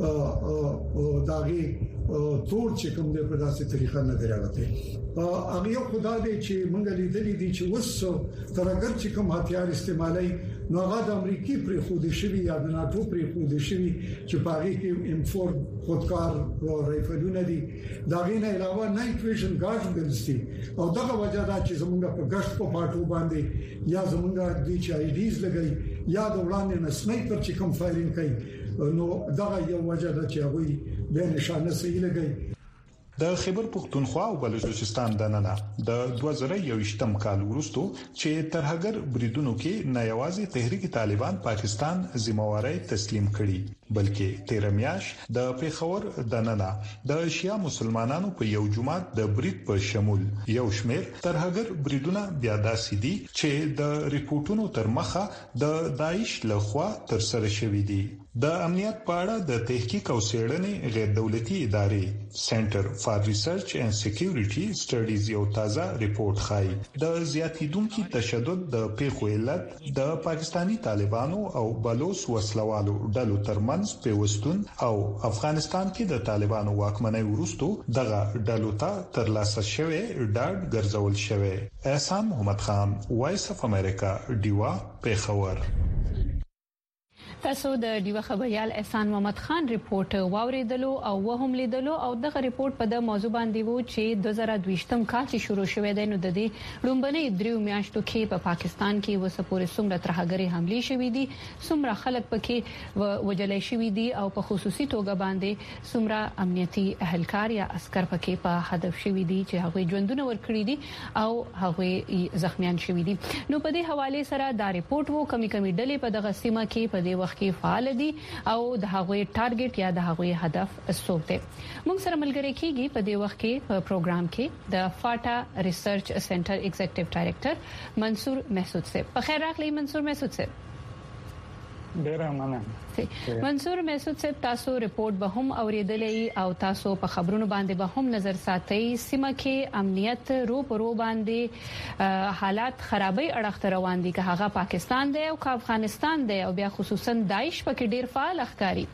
داغي تور چې کوم دې په داسې طریقه نه دراوته هغه یو خدای دې چې مونږ لیدلې دي چې وسو ترهګر چې کوم هتیار استعمالي نو هغه د امریکای پر خود شوی یا د ناتو پر خود شوی چې پاره کې M4 خودکار رایفلونه دي دا غینه علاوه نایټ ویژن ګارډز دي او دغه وجه دا چې زمونږ په ګشت په پټو باندې یا زمونږ د HIDs لګي یا د وړاندې نه سنایپر چې کوم فایرینګ کوي نو دغه یو وجه دا چې هغه به نشانه صحیح لګي. د خیبر پښتونخوا او بلوچستان د ننه د 2021م کال وروسته چې ترهګر بریدونو کې نه یوازې تحریک طالبان پاکستان ذمہواری تسلیم کړي بلکې 13 میاش د پیښور د ننه د شیا مسلمانانو په یو جمعه د برید په شمول یو شمیر ترهګر بریدونه بیا داسې دي چې د ریپورتونو تر مخه د داعش لخوا تر سره شوې دي. د امنیت په اړه د تحقیق او څېړنې غیر دولتي ادارې سنټر فار ریسرچ اینڈ سکیورټي سټډیز یو تازه ریپورت ښایي د زیاتیدونکو تشدد د پیښو علت د پاکستانی طالبانو او بلوچ وسلوالو ډلو ترمنځ پیوستون او افغانستان کې د طالبانو واکمنۍ وروسته دغه ډلو ته ترلاسه شوی ډاډ ګرځول شوی. احسان محمد خان وایس اف امریکا ډیوا پیښور. تاسو د ډیوه خبريال احسان محمد خان ریپورت واوریدلو او وهم لیدلو او دغه ریپورت په د موضوع باندې وو چې 2022م کال چې شروع شوه د نو د دې لومبنې دریو میاشتو کې په پاکستان کې وسپورې څومره ترهګري حمله شوې دي څومره خلک پکې وجلې شوې دي او په خصوصي توګه باندې څومره امنیتي اهلکار یا عسكر پکې په هدف شوې دي چې هغه ژوندونه ورکړي دي او هغه زخمیان شوې دي. نو په دې حواله سره دا ریپورت وو کمی ډلې په دغه سیمه کې په دې وخت وخت کې فعال دي او د هغوی ټارګټ یا د هغوی هدف څه دی. موږ سره ملګری کیږي په دې وخت کې په پروګرام کې د فاټا ریسرچ سنټر ایگزیکټیو ډایریکټر منصور محسود صاحب. په خیر راغلی منصور محسود صاحب. ډیره مننه. منصور محسود صاحب تاسو ریپورت به هم اوریدلې او تاسو په خبرونو باندې به هم نظر ساتئ. سیمه کې امنیت رو پرو باندې حالات خرابې اړخ روان دي که هغه پاکستان دی او که افغانستان دی او بیا خصوصا داعش پکې ډیر فعال ښکاري.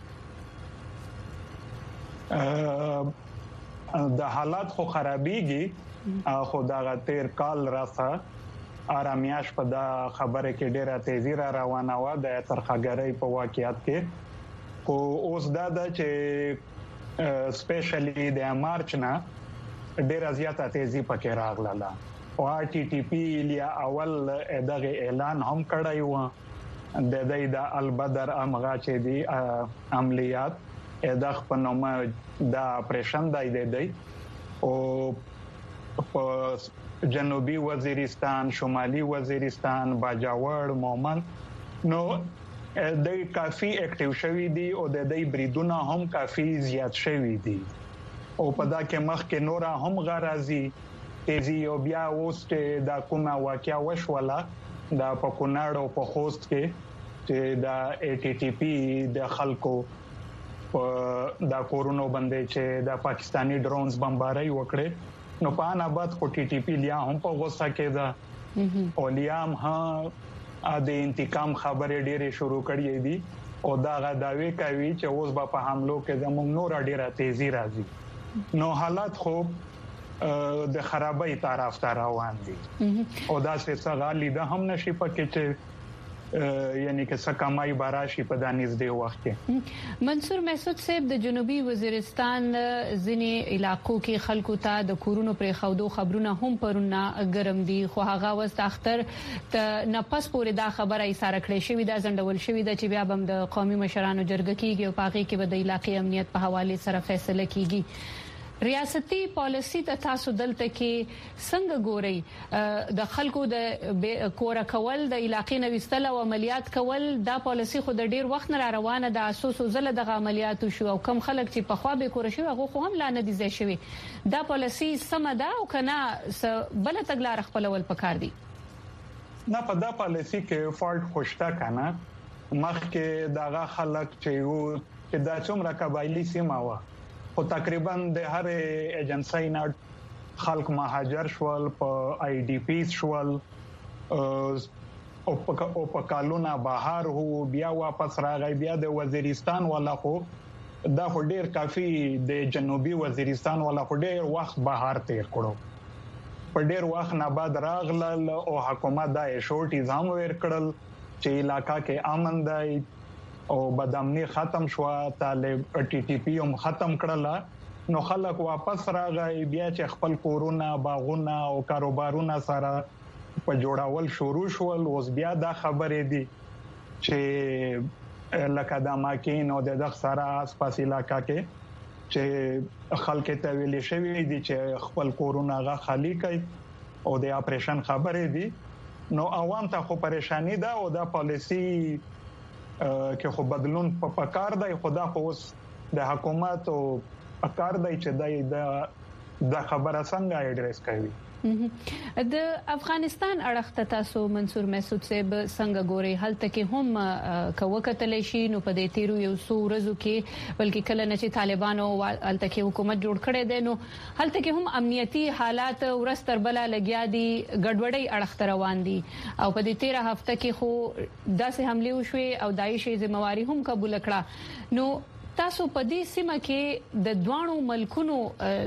د حالات خو خرابېږي خو دا تیر کال راځه آرامیاش په دا خبره کې ډیره تیزی را روانه و د ترخګری په واقعیت کې خو اوس دا د چې سپیشلی د مارچ نه ډیره زیاته تیزی پکې راغله او ټي ټي پی لیا اول دغه اعلان هم کړی و د البدر امغه چې دی عملیات د خپلوم د اپریشن دی او په جنوبي وزیرستان، شمالي وزیرستان، باجوړ، مومند نو د کافي اکټیو شوی دي او د دې بریدونه هم کافي زیات شوی دي او په دا کې مخ کې نورا هم غرازي تیزی او بیا اوسته د کومه واقعیا وشوله د پکوناړو په خوست کې چې د ای ټي ټي پی د خلکو د کورونو باندې چې د پاکستانی ډرونز بمباري وکړي نو په ان آباد کو ټي ټي پی لیا هم په غوسه کې ده او لیام ها د انتقام خبره ډیره شروع کړې دي او دا غداوی کوي چې اوس په حملو کې زموږ نور ډیره تیزی راځي نو حالات خو د خرابۍ طرف ته روان دي او دا څه غالي ده هم نشي پکې چې یعنی که سکمای باراشي په دانیز دی وخت کې. منصور محسود صاحب د جنوبي وزیرستان ځینی علاقو کې خلکو ته د کورونو پر خودو خبرونه هم پرونه ګرم دي خو هغه وست اختر ته نفس پورې دا خبره ایثاره کړې شوې ده زندول شوې ده چې بیا هم د قومي مشرانو جرګه کیږي او پاغي کې به د علاقې امنیت په حواله سره فیصله کیږي. ریاستي پالیسی ته تاسو دلته کې څنګه ګورئ د خلکو د کور کول د علاقې نوښتل او عملیات کول دا پالیسی خو د ډیر وخت نه روانه د اساس زله د عملیاتو شو او کم خلک چې په خوا به کور شي هغه خو هم لا نه دي ځای شوی دا پالیسی سم ده او کنه بل تګلار خپلول پکار دي نه په دا پالیسی کې فالټ خوشتا کنه مخکې داغه خلک چې دا څومره قبایلی سیمه و او تقریبا د هر ایجنسی نه خلک مهاجر شول په آی ډی پی شول او په کالونه بهر هو بیا واپس راغی بیا د وزیرستان ولا خو دا ډیر کافي د جنوبي وزیرستان ولا ډیر وخت بهر تیر کړو په ډیر وخت نه بعد راغلل او حکومت دا شورټیز هم ور کړل چې علاقہ کې امن دی او بدامنی ختم شو طالب ټي ټي پی هم ختم کړل نو خلک واپس راغی بیا چې خپل کورونه باغونه او کاروبارونه سره په جوړاول شروع شول اوس بیا دا خبرې دي چې لکه د ماکین او د سره آسپاس علاقہ کې چې خلک ته ویلې شوی دي چې خپل کورونه غا خالی کړي او د اپریشن خبرې دي نو عوام ته خو پریشانی ده او دا پالیسی کې خو بدلون په پکار دی خدا خو اوس د حکومت او پکار دی چې د خبره څنګه ایډریس کوي. د افغانستان اړخ ته تاسو منصور محسود صاحب څنګه ګوري هلته کې هم کوکتل شي نو په دې تیرو یو څو ورځو کې بلکې کله نه چې طالبانو هلته کې حکومت جوړ کړي دي نو هلته کې هم امنیتي حالات ورستر بلا لګیا دي ګډوډي اړخ ته روان دي او په دې 13 هفته کې خو داسې حمله وشوي او داعش ذمہواری هم قبول کړه نو تاسو په دې سیمه کې د دوانو ملکونو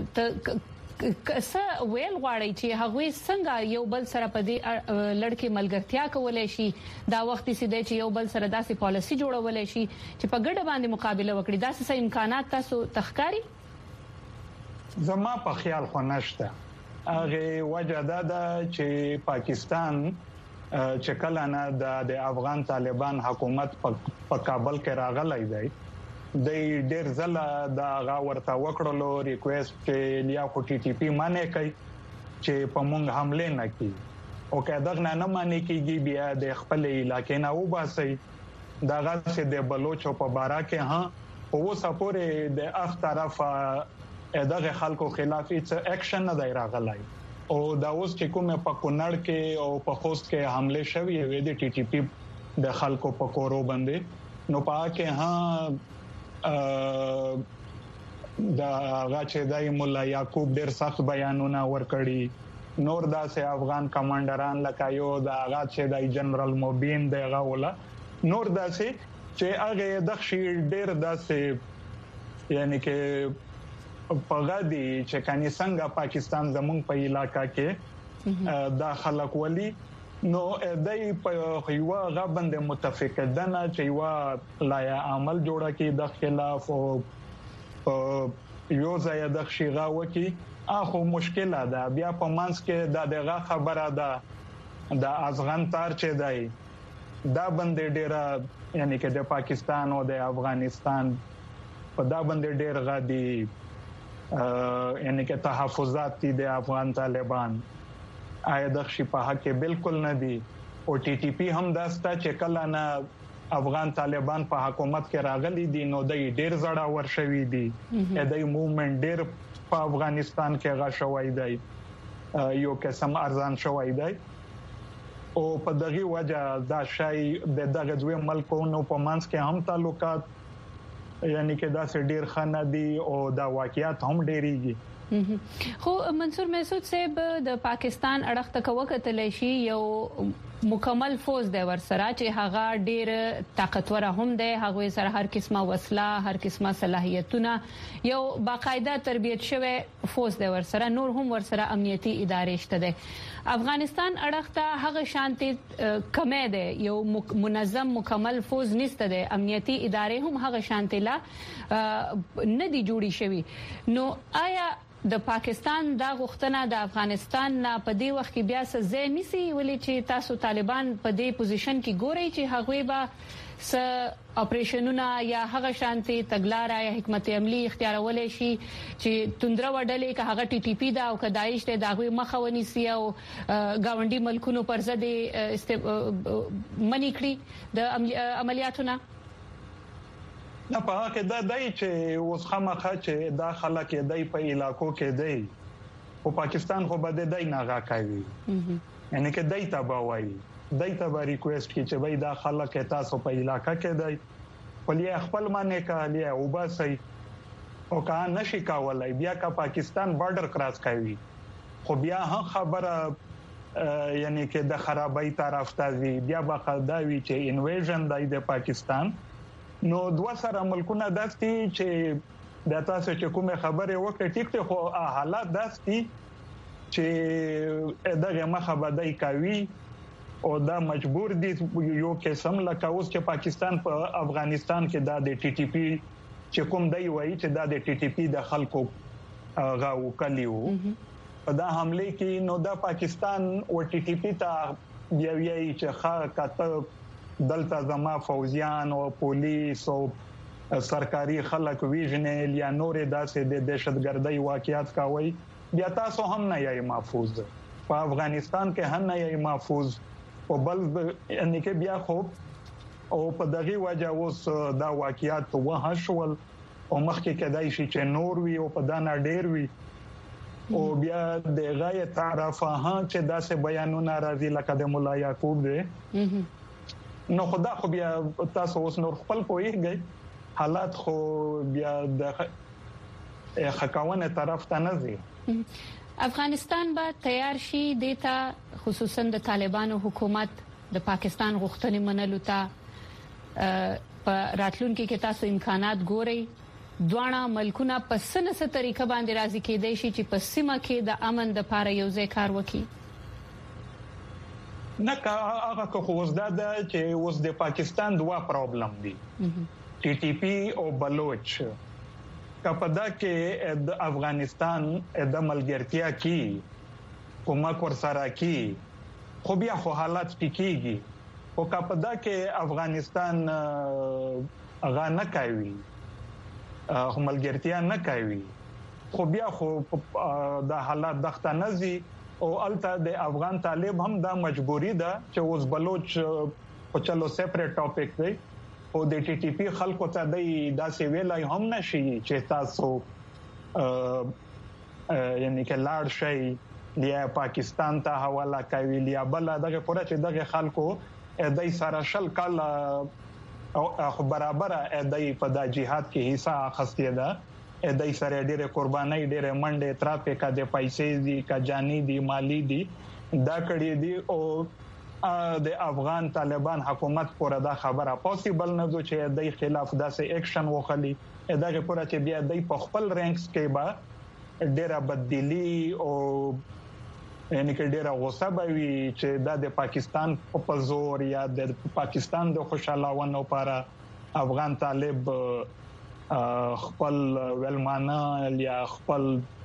څه ویل غواړي چې هغه څنګه یو بل سره په دې لړکې ملګرتیا کولای شي دا وخت سي چې یو بل سره داسې پالیسی جوړولای شي چې په ګډه باندې مقابله وکړي داسې څه امکانات تاسو تخکاری زما په خیال خو نشته هغه وجه ده چې پاکستان چې کله نه د افغان طالبان حکومت په کابل کې راغلی دی د ډیر زله د غاورته وکړلو ریکوست چې لیا خو ټي ټي پی معنی کوي چې په مونږ حمله نه کوي او که دغه نه معنی کیږي بیا د خپل علاقې نه وباسي دغه چې د بلوچ په بارا کې ها او سپورې د اخ طرف دغه خلکو خلاف هیڅ اکشن نه دی راغلی او دا اوس چې کومه په کونړ کې او په خوست کې حمله شوې وې د ټي ټي پی د خلکو په کورو باندې نو پاکه ها دا غاچې دای مولا یعقوب ډیر سخت بیانونه ورکړي نور داسې افغان کمانډران لکه یو دا غاچې دای جنرال موبین دغه ولا نور داسې چې هغه د شي ډیر داسې یعنی کې پغادي چې کني څنګه پاکستان زمونږ په علاقہ کې دا خلک ولی نو دای په یو غبند متفقدنه چې یو لا عمل جوړه کې د خلاف او یو ځای د شیغا وکي اخو مشکله ده بیا په منځ کې دغه خبره ده د افغان تار چې دی دا بند ډیره یعنی کې د پاکستان او د افغانستان په دا بند ډیر غدي یعنی کې تحفظات دي د افغان طالبان آیا د شي په حق بالکل نه دي او ټي ټي پی هم داستا چې کله نه افغان طالبان په حکومت کې راغلي دي نو د ډیر زړه ورشوي دي د موومېنټ ډیر په افغانستان کې غشوي دی یو قسم ارزان شوی دی او په دغه وجه دا شای دغه دوی ملکونو په منځ کې هم تعلقات یعنی کې دا ډیر خنه دي او دا واقعیت هم ډیریږي خو منصور مسعود صاحب د پاکستان اړخ ته وکتل شي یو مکمل فوج د ورسره چې هغه ډیر طاقتور هم دی هغه سره هر قسمه وسله هر قسمه صلاحیتونه یو باقاعده تربیت شوی فوج د ورسره نور هم ورسره امنیتي ادارې شته دي افغانستان اړخ ته هغه شانتي کمه ده یو منظم مکمل فوج نشته ده امنیتي ادارې هم هغه شانتي لا نه دي جوړی شوی نو آیا د پاکستان دا غوښتنه د افغانستان نه په دې وخت کې بیا څه ځای نسی ولې چې تاسو طالبان په دې پوزیشن کې ګورئ چې هغه به س اپریشنونه یا هغه شانتي تګلارې یا حکمت عملی اختیارولې شي چې توندره وډلې که هغه ټي ټي پی دا او کداعش ته داغوي مخاوني سي او گاونډي ملکونو پر ضد منی کړی د عملیاتونه نه په هغه دا دای چې اوس خامخا چې دا خلک دای په علاقو کې دی او پاکستان خو بده دای نه راکوي یعنی کې دای تباوي دای ته ریکوست کی چې وای دا خلک تاسو په علاقہ کې دی ولې خپل معنی کاله او باسي او کا نشي کولای بیا کا پاکستان بارډر کراس کوي خو بیا هم خبره یعنی کې د خرابای طرف ته بیا بخداوي چې انویژن دی د پاکستان نو دوه سره ملکونه داسي چې د تاسو چې کومه خبره وکړه ټیک ته خو حالات داسي چې دغه مخه بدای کوي او دا مجبور دي یو قسم لکه اوس چې پاکستان په افغانستان کې دا د ټي ټي پی چې کوم دی وایي چې دا د ټي ټي پی د خلکو غاو کلیو دا حمله کې نو دا پاکستان او ټي ټي پی ته بیا وایي چې ښه کته دلته زما فوجیان او پولیس او سرکاري خلک ویژنل یا نور داسې د دهشتګردۍ واقعیت کوي بیا تاسو هم نه یې محفوظ په افغانستان کې هم نه یې محفوظ او بل یعنی کې بیا خو او په دغه وجه اوس دا واقعیت وهشول او مخکې کدای شي چې نور وي او په دانا ډیر وي او بیا د غایه طرفه چې داسې بیانونه راځي لکه د مولا یعقوب دی نو خدا خو بیا تاسو اوس نور خپل کویږئ حالات خو بیا د خکاونه طرف ته نه ځي افغانستان به تیار شي دیتا خصوصا د طالبانو حکومت د پاکستان غوښتنې منلو ته په راتلونکي کې تاسو امکانات ګورئ دوه ملکونه په سنسه طریقه باندې راځي کېدای شي چې په سیمه کې د امن د لپاره یو ځای کار وکړي نه هغه خو وزدا ده چې اوس د پاکستان دوه پرابلم دي ټي ټي پی او بلوچ کپدا کې د افغانستان د ملګرتیا کې کومک ورسره کې خو بیا خو حالات ټیکيږي او کپدا کې افغانستان هغه نه کوي ملګرتیا نه کوي خو بیا خو د حالات دغه نزي او الته د افغان طالب هم دا مجبوری ده چې اوس بلوچ په چلو سیپریټ ټاپک دی او د ټي ټي پی خلکو ته دا سی ویلای هم نشي چې تاسو یعنی کې لاړ شي لیا پاکستان ته حواله کوي لیا بل دغه پوره چې دغه خلکو دای سره شل کال او برابر دای په د جهاد کې حصہ اخستې ده دای سره ډېره قرباني ډېره منډه ترافیک د پیسې دي کا جاني دي مالی دي دا کړي دي او د افغان طالبان حکومت پورا دا خبره پوسیبل نه ده چې د خلاف داسې اکشن وکړي دغه پورا چې بیا د خپل رینکس کې با ډېره بدلی او یعنی کې ډېره غوسه به وي چې د پاکستان په زور یا د پاکستان د خوشالاونو لپاره افغان طالب خپل ولمانه یا خپل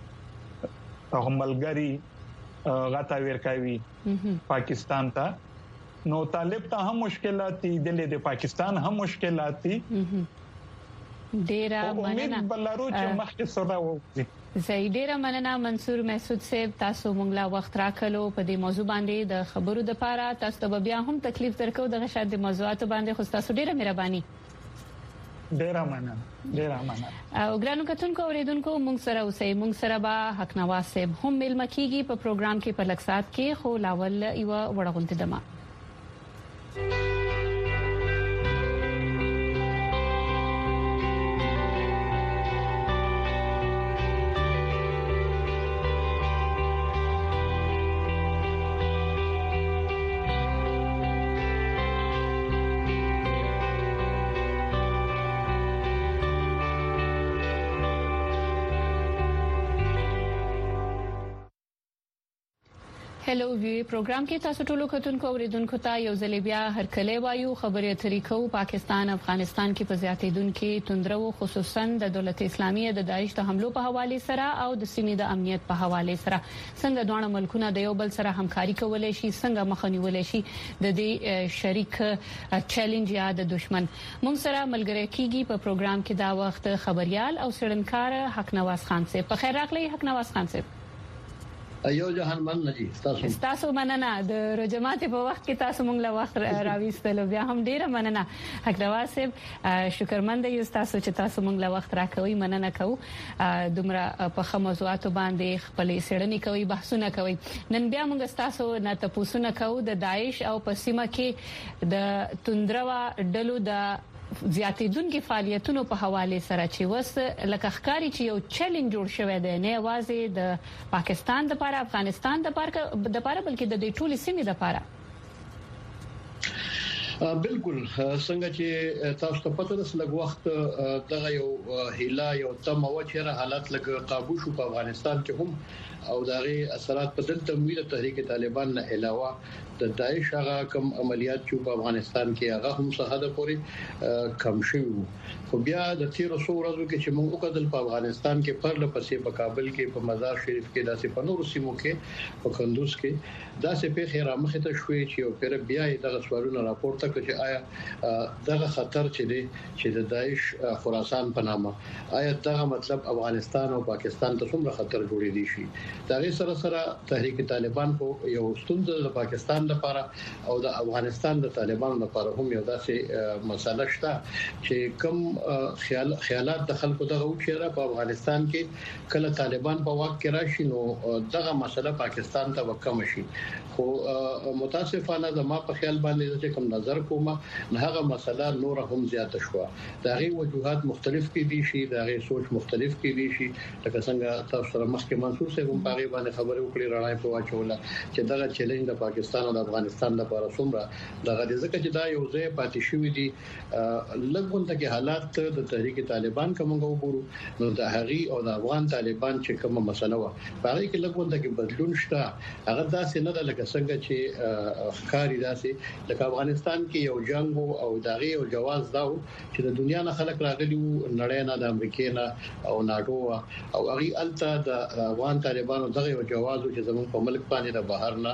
هملګری غټا ورکوي پاکستان ته نو طالب ته هم مشکلات دي د پاکستان هم مشکلات دي ډیره مننه بلارو چې مخکې سره وځي زه ډیره مننه منصور مسعود صاحب تاسو مونږ لا وخت راکړو په دې موضوع باندې د خبرو د پاره تاسو ته بیا هم تکلیف درکو د شاده موضوعات باندې خو تاسو ډیره مهرباني ډیره مننه او ګرانو کتونکو اوریدونکو مونږ سره اوسئ مونږ سره به حق نواز صاحب هم ملما کیږي په پروګرام کې په لکسات کې خو لاول یو وړغونته دمه هلو وی پروګرام کې تاسو ټول کتونکو اوریدونکو ته یو ځل بیا هرکلی وایو خبرې اترې کوو پاکستان افغانستان کې په زیاتېدونکو توندرو خصوصا د دولت اسلامي د داعش ته حملو په حواله سره او د سیمې د امنیت په حواله سره څنګه دوه ملکونه د یو بل سره همکاري کولای شي څنګه مخنیول شي د دې شریک چیلنج یا د دشمن موږ سره ملګری کیږي په پروګرام کې دا وخت خبريال او سړنکار حق نواز خان صاحب په خیر راغلی حق نواز خان صاحب ایو جهان مننه جی تاسو مننه د رجمات په وخت کې تاسو مونږ له وخت راويستلو بیا هم ډیره مننه حق نواز صاحب شکرمند یو تاسو چې تاسو مونږ له وخت راکوي مننه کوو دومره په خموزواتو باندې خپل سړنی کوي بحثونه کوي نن بیا مونږ تاسو نه تاسو نه کوو د داعش او پسیمه کې د توندروا ډلو د زیاتېدونکو فعالیتونو په حواله سره چې وس لکه ښکاری چې یو چیلنج جوړ شوی دی نه واځي د پاکستان د لپاره افغانستان د لپاره بلکې د دې ټولې سیمې لپاره بالکل څنګه چې تاسو ته پته ده لږ وخت دغه یو هیله یو تم او چې حالات لږ قابو شو په افغانستان کې هم او دغه اثرات په دلته تمویل تحریک طالبان نه علاوه د داعش هغه کوم عملیات چې په افغانستان کې هغه هم څه حد پورې کم شوی خو بیا د 1300 ورځو کې چې موږ وکړل په افغانستان کې پرله پسې په کابل کې په مزار شریف کې داسې په نورو سیمو کې په کندوز کې داسې په خیر مخه ته شوې چې او پر بیا دغه سوالونه راپورته کړي چې آیا دغه خطر چې دی چې د داعش خراسان په نامه آیا دغه مطلب افغانستان او پاکستان ته څومره خطر جوړې دي شي دا سره سره تحریک طالبان په یو ستونزه د پاکستان لپاره او د افغانستان د طالبانو لپاره هم یو داسې مسله شته چې کوم خیالات د خلکو دغه وچیره په افغانستان کې کله طالبان په واک کې راشي نو دغه مسله پاکستان ته وکم شي خو متاسفانه زما په خیال باندې چې کوم نظر کوم نه هغه مسله نور هم زیات شو دا غي وجوهات مختلف کې دي شي دا غي سوچ مختلف کې دي شي لکه څنګه تاسو سره مخکې منصور صاحب هم په باندې خبرې وکړې راځي په واچوله چې دغه چیلنج د پاکستان او د افغانستان لپاره څومره دغه ځکه چې دا یو ځای پاتې شوی دي لږونته کې حالات د تحریک طالبان کومه وګورو نو د هغي او د افغان طالبان چې کومه مسله و هغه کې لږونته کې بدلون شته هغه داسې نه ده لکه څنګه چې ښکاری داسې لکه افغانستان کې یو جنگ او دغه یو جواز داو چې د دنیا نه خلک راغلي نړۍ نه د امریکا نه او ناتو او هغه الته د افغان طالبانو دغه یو جواز چې زموږ په ملک باندې د بهر نه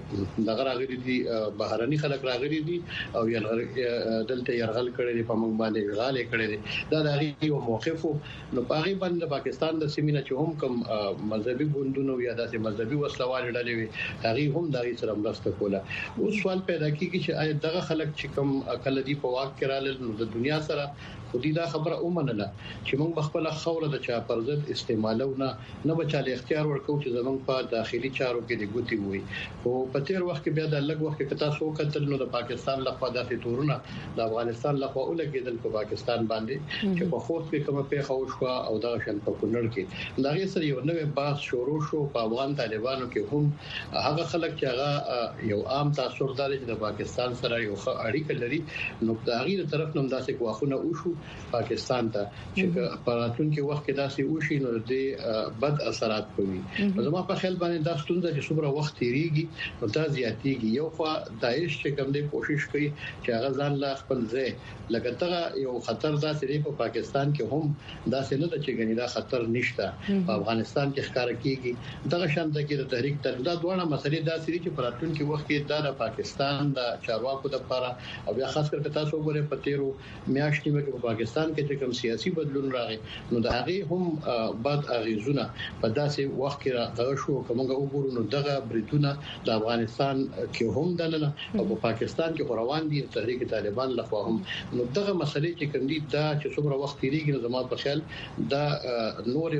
دغه راغلي دي بهرني خلک راغلي دي او دلته يرغل کړي په موږ باندې باندې غالي کړی دا د یو موقف نو پاغي باندې پاکستان د سیمینه چې هم کوم مذهبي ګوندونو یا د مذهبي وسلوال ډلې وي هغه هم دغه سره مرسته کوله او سوال پیدا کیږي چې آیا دغه خلک چې کوم عقل دي په واک کې رااله نو د دنیا سره خودي دا خبره اومنله چې موږ بخپل خوره د چا پرزد استعمالو نه بچاله اختیار ورکو چې زمونږ په داخلي چارو کې د ګوتی وي او په تیر وخت کې بیا د لږ وخت کې کتا سو کتل نو د پاکستان لخوا د تورونه د افغانستان لخوا ولګیدل په پاکستان باندې چې په خوست کې کومه پیښه وشوه او د شان په کونړ کې دا غي سره یو نوې باس شروع شو په افغان طالبانو کې هم هغه خلک چې هغه یو عام تاثر دار چې د پاکستان سره یو اړیکه لري نو د هغه طرف نوم داسې واخونه وشو پاکستان ته چې په راتلونکي وخت کې داسې وشي نو د بد اثرات کوي زما په خیال باندې دا ستونزه چې څومره وخت تیریږي نو دا زیاتېږي یو خو داعش چې کوم دې کوشش کوي چې هغه ځان لا خپل ځای لکه ته یو خطر داسې دی په پاکستان کې هم داسې نه چې ګنې دا خطر نشته په افغانستان کې ښکار کیږي دغه شانته کې د تحریک دا دوه مسلې داسې دي چې په راتلونکي وخت کې د پاکستان د چارواکو لپاره او بیا خاص کر تاسو وګورئ په تیرو میاشتو کې په پاکستان کې چې کوم سیاسي بدلون راغی نو د هغه هم بعد اغیزونه په داسې وخت کې راغلی شو کومه وګورو نو دغه بریټونه د افغانستان کې هم دننه او په پاکستان کې روان دي تحریک طالبان لخوا هم نو دغه مسلې چې کوم دي دا چې څومره وخت تیریږي نو زما په خیال دا نور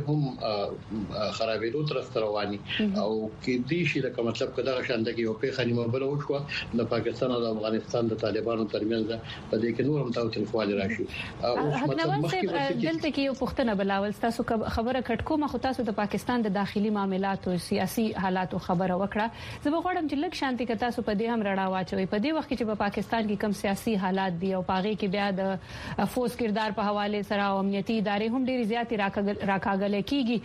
هم خرابېدو طرف رواني او کې دي شي لکه مطلب کدا شاندګي او په خنیمه بل وشو د پاکستان او افغانستان د طالبانو ترمنځ په دې کې نور هم تاوتریخوالی راشي اوس مطلب دلته کې یو پښتنه بلاول تاسو خبره کټکومه خو تاسو د پاکستان د داخلي معاملات او سیاسي حالاتو خبره وکړه زه غواړم چې لږ شانتي که تاسو په دې هم رڼا واچوي په دې وخت کې چې په پاکستان کې کم سیاسي حالات دي او پاغي کې بیا د فوز کردار په حواله سره او امنیتي ادارې هم ډېری زیاتې راکاګل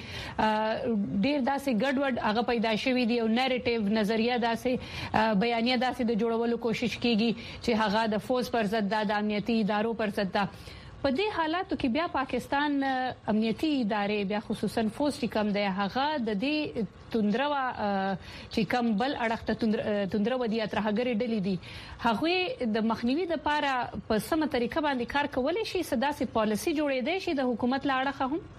کیږي ډېر داسې ګډوډ هغه پیدا شوی دی او نریټیو نظریه داسې بیانیه داسې د جوړولو کوشش کیږي چې هغه د فوز پر ضد د امنیتي ادارو پر ضد په دې حالاتو کې بیا پاکستان امنیتي ادارې بیا خصوصا فوز چې کم دی هغه د دې توندروا چې کم بل اړخته توندروا دي ترهګری ډلې دي هغه د مخنیوي لپاره په سمه طریقه باندې کار کولای شي سداسي پالیسی جوړې دي شي د حکومت لاړه هم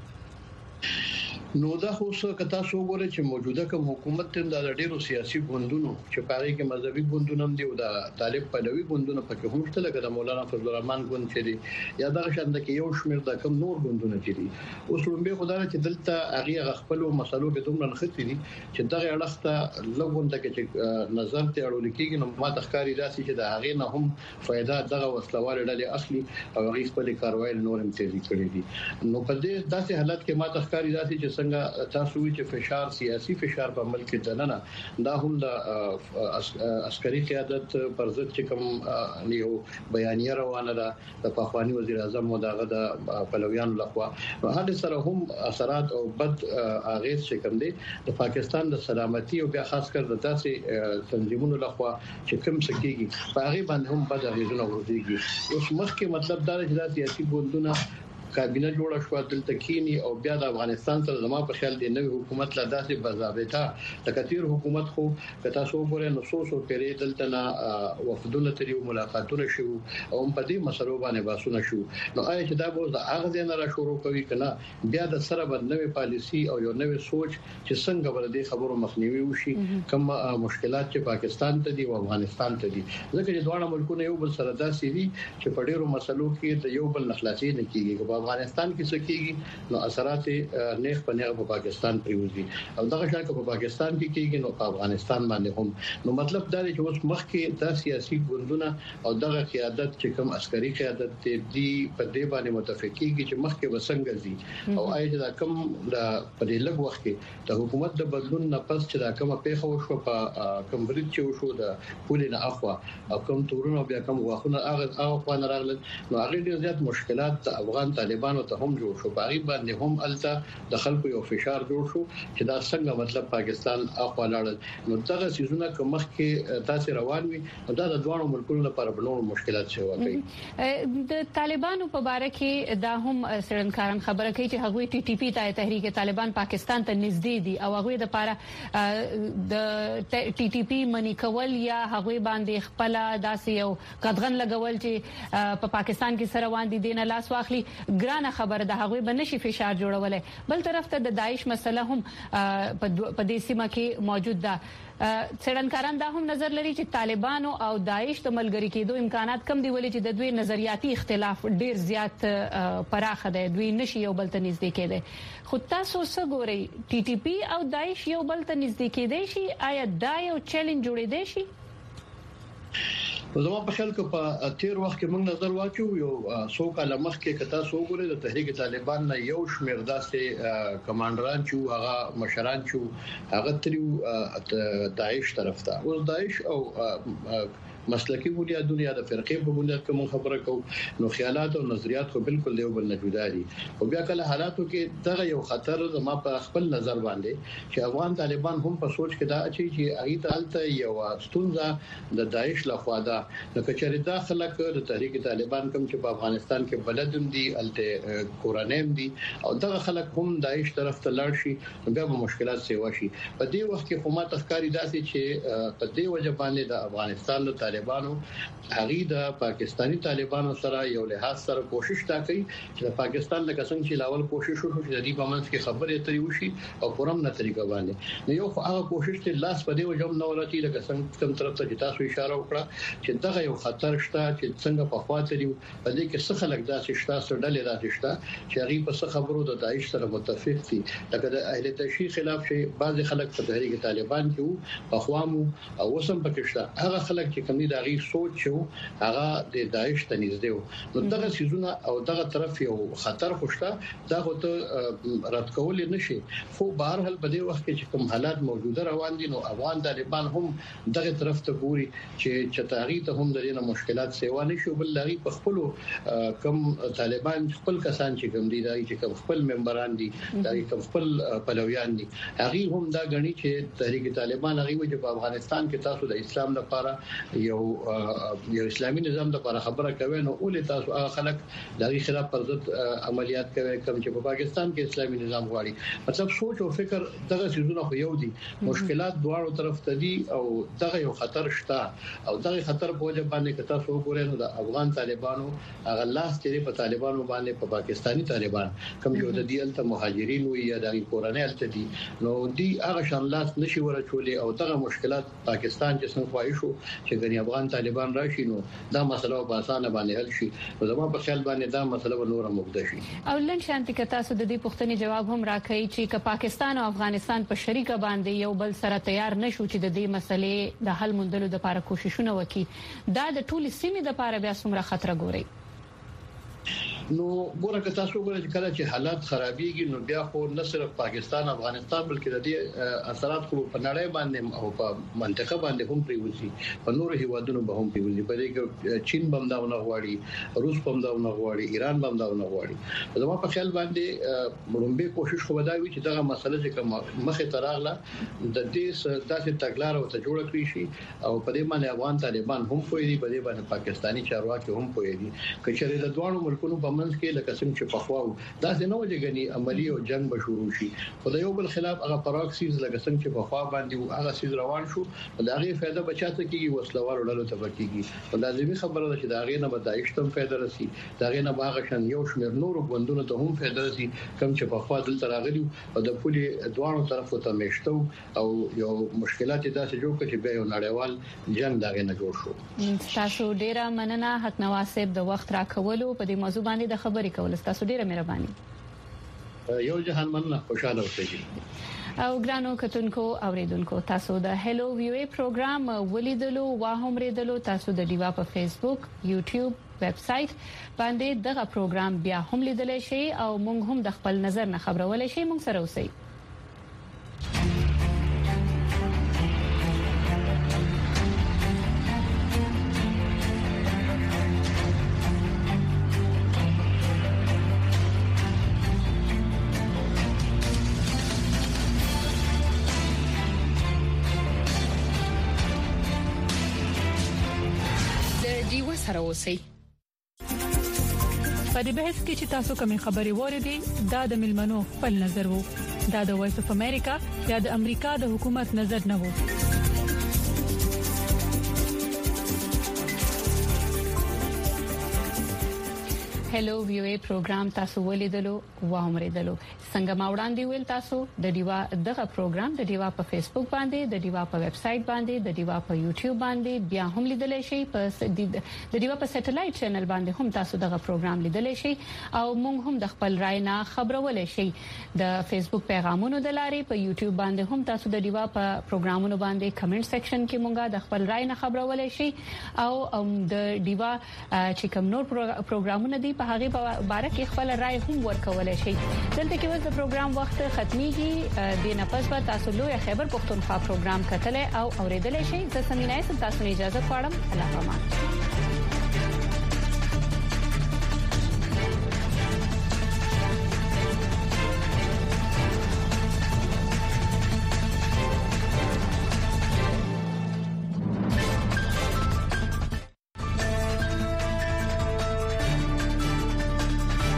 نو دا خو څه کتا سو غوړي چې موجوده کوم حکومت تم د ډیرو سیاسي ګوندونو چې پاره کې مذهبي ګوندونه هم دي او د طالب پلوي ګوندونه پکې هم شته لکه د مولانا فضل الرحمن ګوند چې دي یا د شاند کې یو شمیر د کوم نور ګوندونه چې دي اوس لومبه خدای چې دلته هغه خپل مسلو به دومره نختی دي چې دغه اړخته لګون ته چې نظر ته اړول کېږي نو ما تخکاری راسي چې د هغه نه هم فائدہ دغه وسلوال ډلې اخلي او هغه خپل کاروای نور هم تیزی کړی دي نو په دې داسې حالت کې ما تخکاری راسي چې څنګه تاسو چې فشار سیاسي فشار په ملک کې دننه دا هم د عسکري قیادت پر ضد چې کوم یو بیانیه روانه ده د پخوانی وزیر اعظم او دغه د پلویان لخوا هغه سره هم اثرات او بد اغیز چې کوم دي د پاکستان د سلامتي او بیا خاص کر د داسې تنظیمونو لخوا چې کوم سکیږي په هغه باندې هم بد اغیزونه ورځي اوس مخکې مطلب دا چې د سیاسي ګوندونو کابینه جوړه شو دلته کینی او بیا د افغانستان سره زموږ په خیال دی نوې حکومت لا داسې بضابطه د کثیر حکومت خو کتا سو غوړې نو سو پیری دلته نه وفدونه تری ملاقاتونه شو او په دې مسلو باندې باسونه شو نو آیا چې دا به د اغه نه را شروع کوي کنه بیا د سره بل نوې پالیسی او یو نوې سوچ چې څنګه بر دې خبرو مخنیوي وشي کوم مشکلات چې پاکستان ته دي او افغانستان ته دي ځکه چې دواړه ملکونه یو بل سره داسې دي چې په ډیرو مسلو کې د یو بل نخلاصي نه کیږي افغانستان کې سکیږي نو اثرات نیغ په نیغ په پاکستان پریوزي او دغه شان په پاکستان کې کیږي نو په افغانستان باندې هم نو مطلب دا دی چې اوس مخکې د سیاسي ګوندونه او دغه قیادت چې کوم عسکري قیادت دی په دې باندې متفقېږي چې مخکې وسنګ دي او آی دا کوم د په لږ وخت کې د حکومت د بدلون نه پس چې دا کومه پیښه وشو په کمبریج چې وشو د پولینه اخوا او کوم تورونه بیا کوم واخونه هغه نه راغلل نو هغه ډیر زیات مشکلات د افغان طالبانو ته هم جوړ شو باغی باندې هم الته د خلکو یو فشار جوړ شو چې دا څنګه مطلب پاکستان اخوا لاړل نو دغه سيزونه کومخ کې تاسو روان وي دا د دوه ملکونو لپاره بلونو مشکلات شوي کوي د طالبانو په اړه کې دا هم سرنکارن خبره کوي چې هغوی ټي ټي پی ته تحریک طالبان پاکستان ته نږدې دي او هغوی د لپاره د ټي ټي پی منی کول یا هغوی باندې خپل داسې یو قدغن لګول چې په پاکستان کې سره وان دي دینه لاس واخلي ګرانه خبره ده هغوی بنشي فشار جوړولای بل طرف ته د داعش مسله هم په دې سیمه کې موجود ده څېړنکاران دا هم نظر لري چې طالبانو او داعش د ملګری کېدو امکانات کم دي ولې چې د دوی نظریاتي اختلاف ډیر زیات پراخه دی دوی نشي یو بل ته نږدې کېدي خو تاسو څه ګورئ ټي ټي پی او داعش یو بل ته نږدې کېدي شي آیا دا یو چیلنج جوړېدي شي زما په خیال کې په تیر وخت کې موږ نظر واچو یو څو کاله مخکې کتا سو ګورې د تحریک طالبان نه یو شمېر داسې کمانډران چې هغه مشران چې هغه تریو داعش طرف ته او داعش او مسلکی بنیادونه د فرقې په بنیاد کوم خبره کو نو خیالات او نظریات خو بالکل یو بل نه جدا دي او بیا کله حالاتو کې دغه یو خطر زما په خپل نظر باندې چې افغان طالبان هم په سوچ کې دا اچي چې اې تالته یو ستونزه د داعش لخوا ده نو کچې داخله د تحریک طالبان کوم چې په افغانستان کې بلدم دي الته کورانیم دي او دغه خلک هم داعش طرف ته لاړ شي بیا به مشکلات سیوا شي په دې وخت کې حکومت ښکاری داسي چې په دې وجه باندې د افغانستان له طالبانو هغه د پاکستانی طالبانو سره یو لحاظ سره کوشش تا کوي چې د پاکستان د قسم چې لاول کوشش وشو چې د دې په منځ کې خبرې اترې وشي او پرم نه طریقه باندې نو یو هغه کوشش چې لاس په دې وجه نه ورته د قسم کوم طرف ته تاسو اشاره وکړه چې دغه یو خطر شته چې څنګه په خواته دی په دې کې څه خلک داسې شته سړډلې داسې شته چې هغه په څه خبرو د داعش سره متفق دي لکه د اهل تشیع خلاف شي بعض خلک په تحریک طالبان کې په خوامو او وسم پکې شته هغه خلک چې کوم دي دغه سوچ شو هغه د داعش ته نږدې نو دغه سيزونه او دغه طرف یو خطر خوشته دا هوته رد کول نشي خو بهر حال په دې وخت کې چې کوم حالات موجوده روان دي نو افغان طالبان هم دغه طرف ته ګوري چې چتاغي ته هم د دې مشکلات سیوا نشي بل لري په خپل کم طالبان خپل کسان چې کوم دي دا چې کوم خپل ممبران دي دا کوم خپل پلویان دي هغه هم دا غني چې تحریک طالبان هغه وجه په افغانستان کې تاسو د اسلام لپاره یو اسلامي نظام د لپاره خبره کوي نو اولې تاسو هغه خلک دغه خلاف پر ضد عملیات کوي کوم چې په پاکستان کې اسلامي نظام غواړي مطلب سوچ او فکر دغه سيزونه خو یو دي مشکلات دواړو طرف ته دي او دغه یو خطر شته او دغه خطر په وجه باندې که تاسو وګورئ نو د افغان طالبانو هغه لاس چې په طالبانو باندې په پاکستانی طالبان کوم یو د دې الته مهاجرین وي یا د کورنۍ الته دي نو دی هغه شان لاس نشي ورچولې او دغه مشکلات پاکستان چې څنګه خوای شو چې غني افغان طالبان راشي نو دا مسله په اسانه باندې حل شي نو زموږ په خیال باندې دا مسله نور مقدس شي او لن شانتي که تاسو د دې پوښتنې جواب هم راکړئ چې که پاکستان او افغانستان په شریکه باندې یو بل سره تیار نشو چې د دې مسلې د حل موندلو لپاره کوششونه وکړي دا د ټولو سیمې لپاره بیا څومره خطر ګوري نو ګوره که تاسو ګورئ چې کله چې حالات خرابېږي نو بیا خو نه صرف پاکستان افغانستان بلکې د دې اثرات خو په نړۍ باندې او په منطقه باندې هم پریوځي په نورو هیوادونو به هم پریوځي په دې کې چین بمداونه غواړي روس بمداونه غواړي ایران بمداونه غواړي زموږ په خیال باندې مړومبه کوشش خو وداوي چې دغه مسله چې کوم مخه تراغله د دې داسې تګلار او ته جوړ کړی شي او په دې باندې افغان طالبان هم پوهیږي په دې باندې پاکستانی چارواکي هم پوهیږي کچره د دوه ملکونو په منځ کې لکه څنګه چې په خواو دا څنګه وجګنی عملی او جنگ به شروع شي خدای یو بل خلاف هغه پراکسیز لکه څنګه چې په خوا باندې هغه سیز روان شو دا غي فائدہ بچاته کیږي وسلوال ډلو ته کیږي لازمي خبره ده چې دا غي نه به داعش ته فائدہ رسي دا غي نه باغ شن یو شمیر نور غوندونه ته هم فائدہ رسي کوم چې په خوا دلته راغلي او د پولي دوانو طرفو ته مشتو او یو مشکلات داسې جوړ کړي چې به یو نړیوال جنگ دا غي نه جوړ شو تاسو ډیره مننه حق نواسب د وخت راکولو په دې موضوع باندې د خبرې کول تاسو ډیره مهرباني یو جهان مننه خوشاله اوسئ او ګرانو کتونکو اوریدونکو تاسو د هلو ویو پروګرام ولیدلو واهم ریدلو تاسو د ډیوا په فیسبوک یوټیوب ویب سټ باندې دغه پروګرام بیا هم لیدلی شئ او موږ هم د خپل نظر نه خبرولای شئ موږ سره اوسئ سره اوسئ. په دې بحث کې چې تاسو کومې خبرې وریدي دا د ملمنو خپل نظر وو. دا د وایس اف امریکا یا د امریکا د حکومت نظر نه وو. هلو ویو پروګرام تاسو ولیدلو و اوریدلو. څنګه ما وړاندې ویل تاسو د دیوا دغه پروګرام د دیوا په فیسبوک باندې د دیوا په ویب سټ باندې د دیوا په یوټیوب باندې بیا هم لیدلای شئ. په د دیوا په سټلایټ چینل باندې هم تاسو دغه پروګرام لیدلای شئ او موږ هم د خپل رائے نه خبرولای شئ. د فیسبوک پیغامونو د لارې په یوټیوب باندې هم تاسو د دیوا په پروګرامونو باندې کمنټ سیکشن کې مونږه د خپل رائے نه خبرولای شئ او د دیوا چې کوم نور پروګرامونه دي په هغه باره کې خپل رائے هم ورکولای شئ. دلته کې د پروګرام وخت ختميږي. د نفس په تاسو لوی خیبر پختونخوا پروګرام کتل او اوریدل شئ. زه سمینای سم تاسو اجازه غواړم. الله پامان.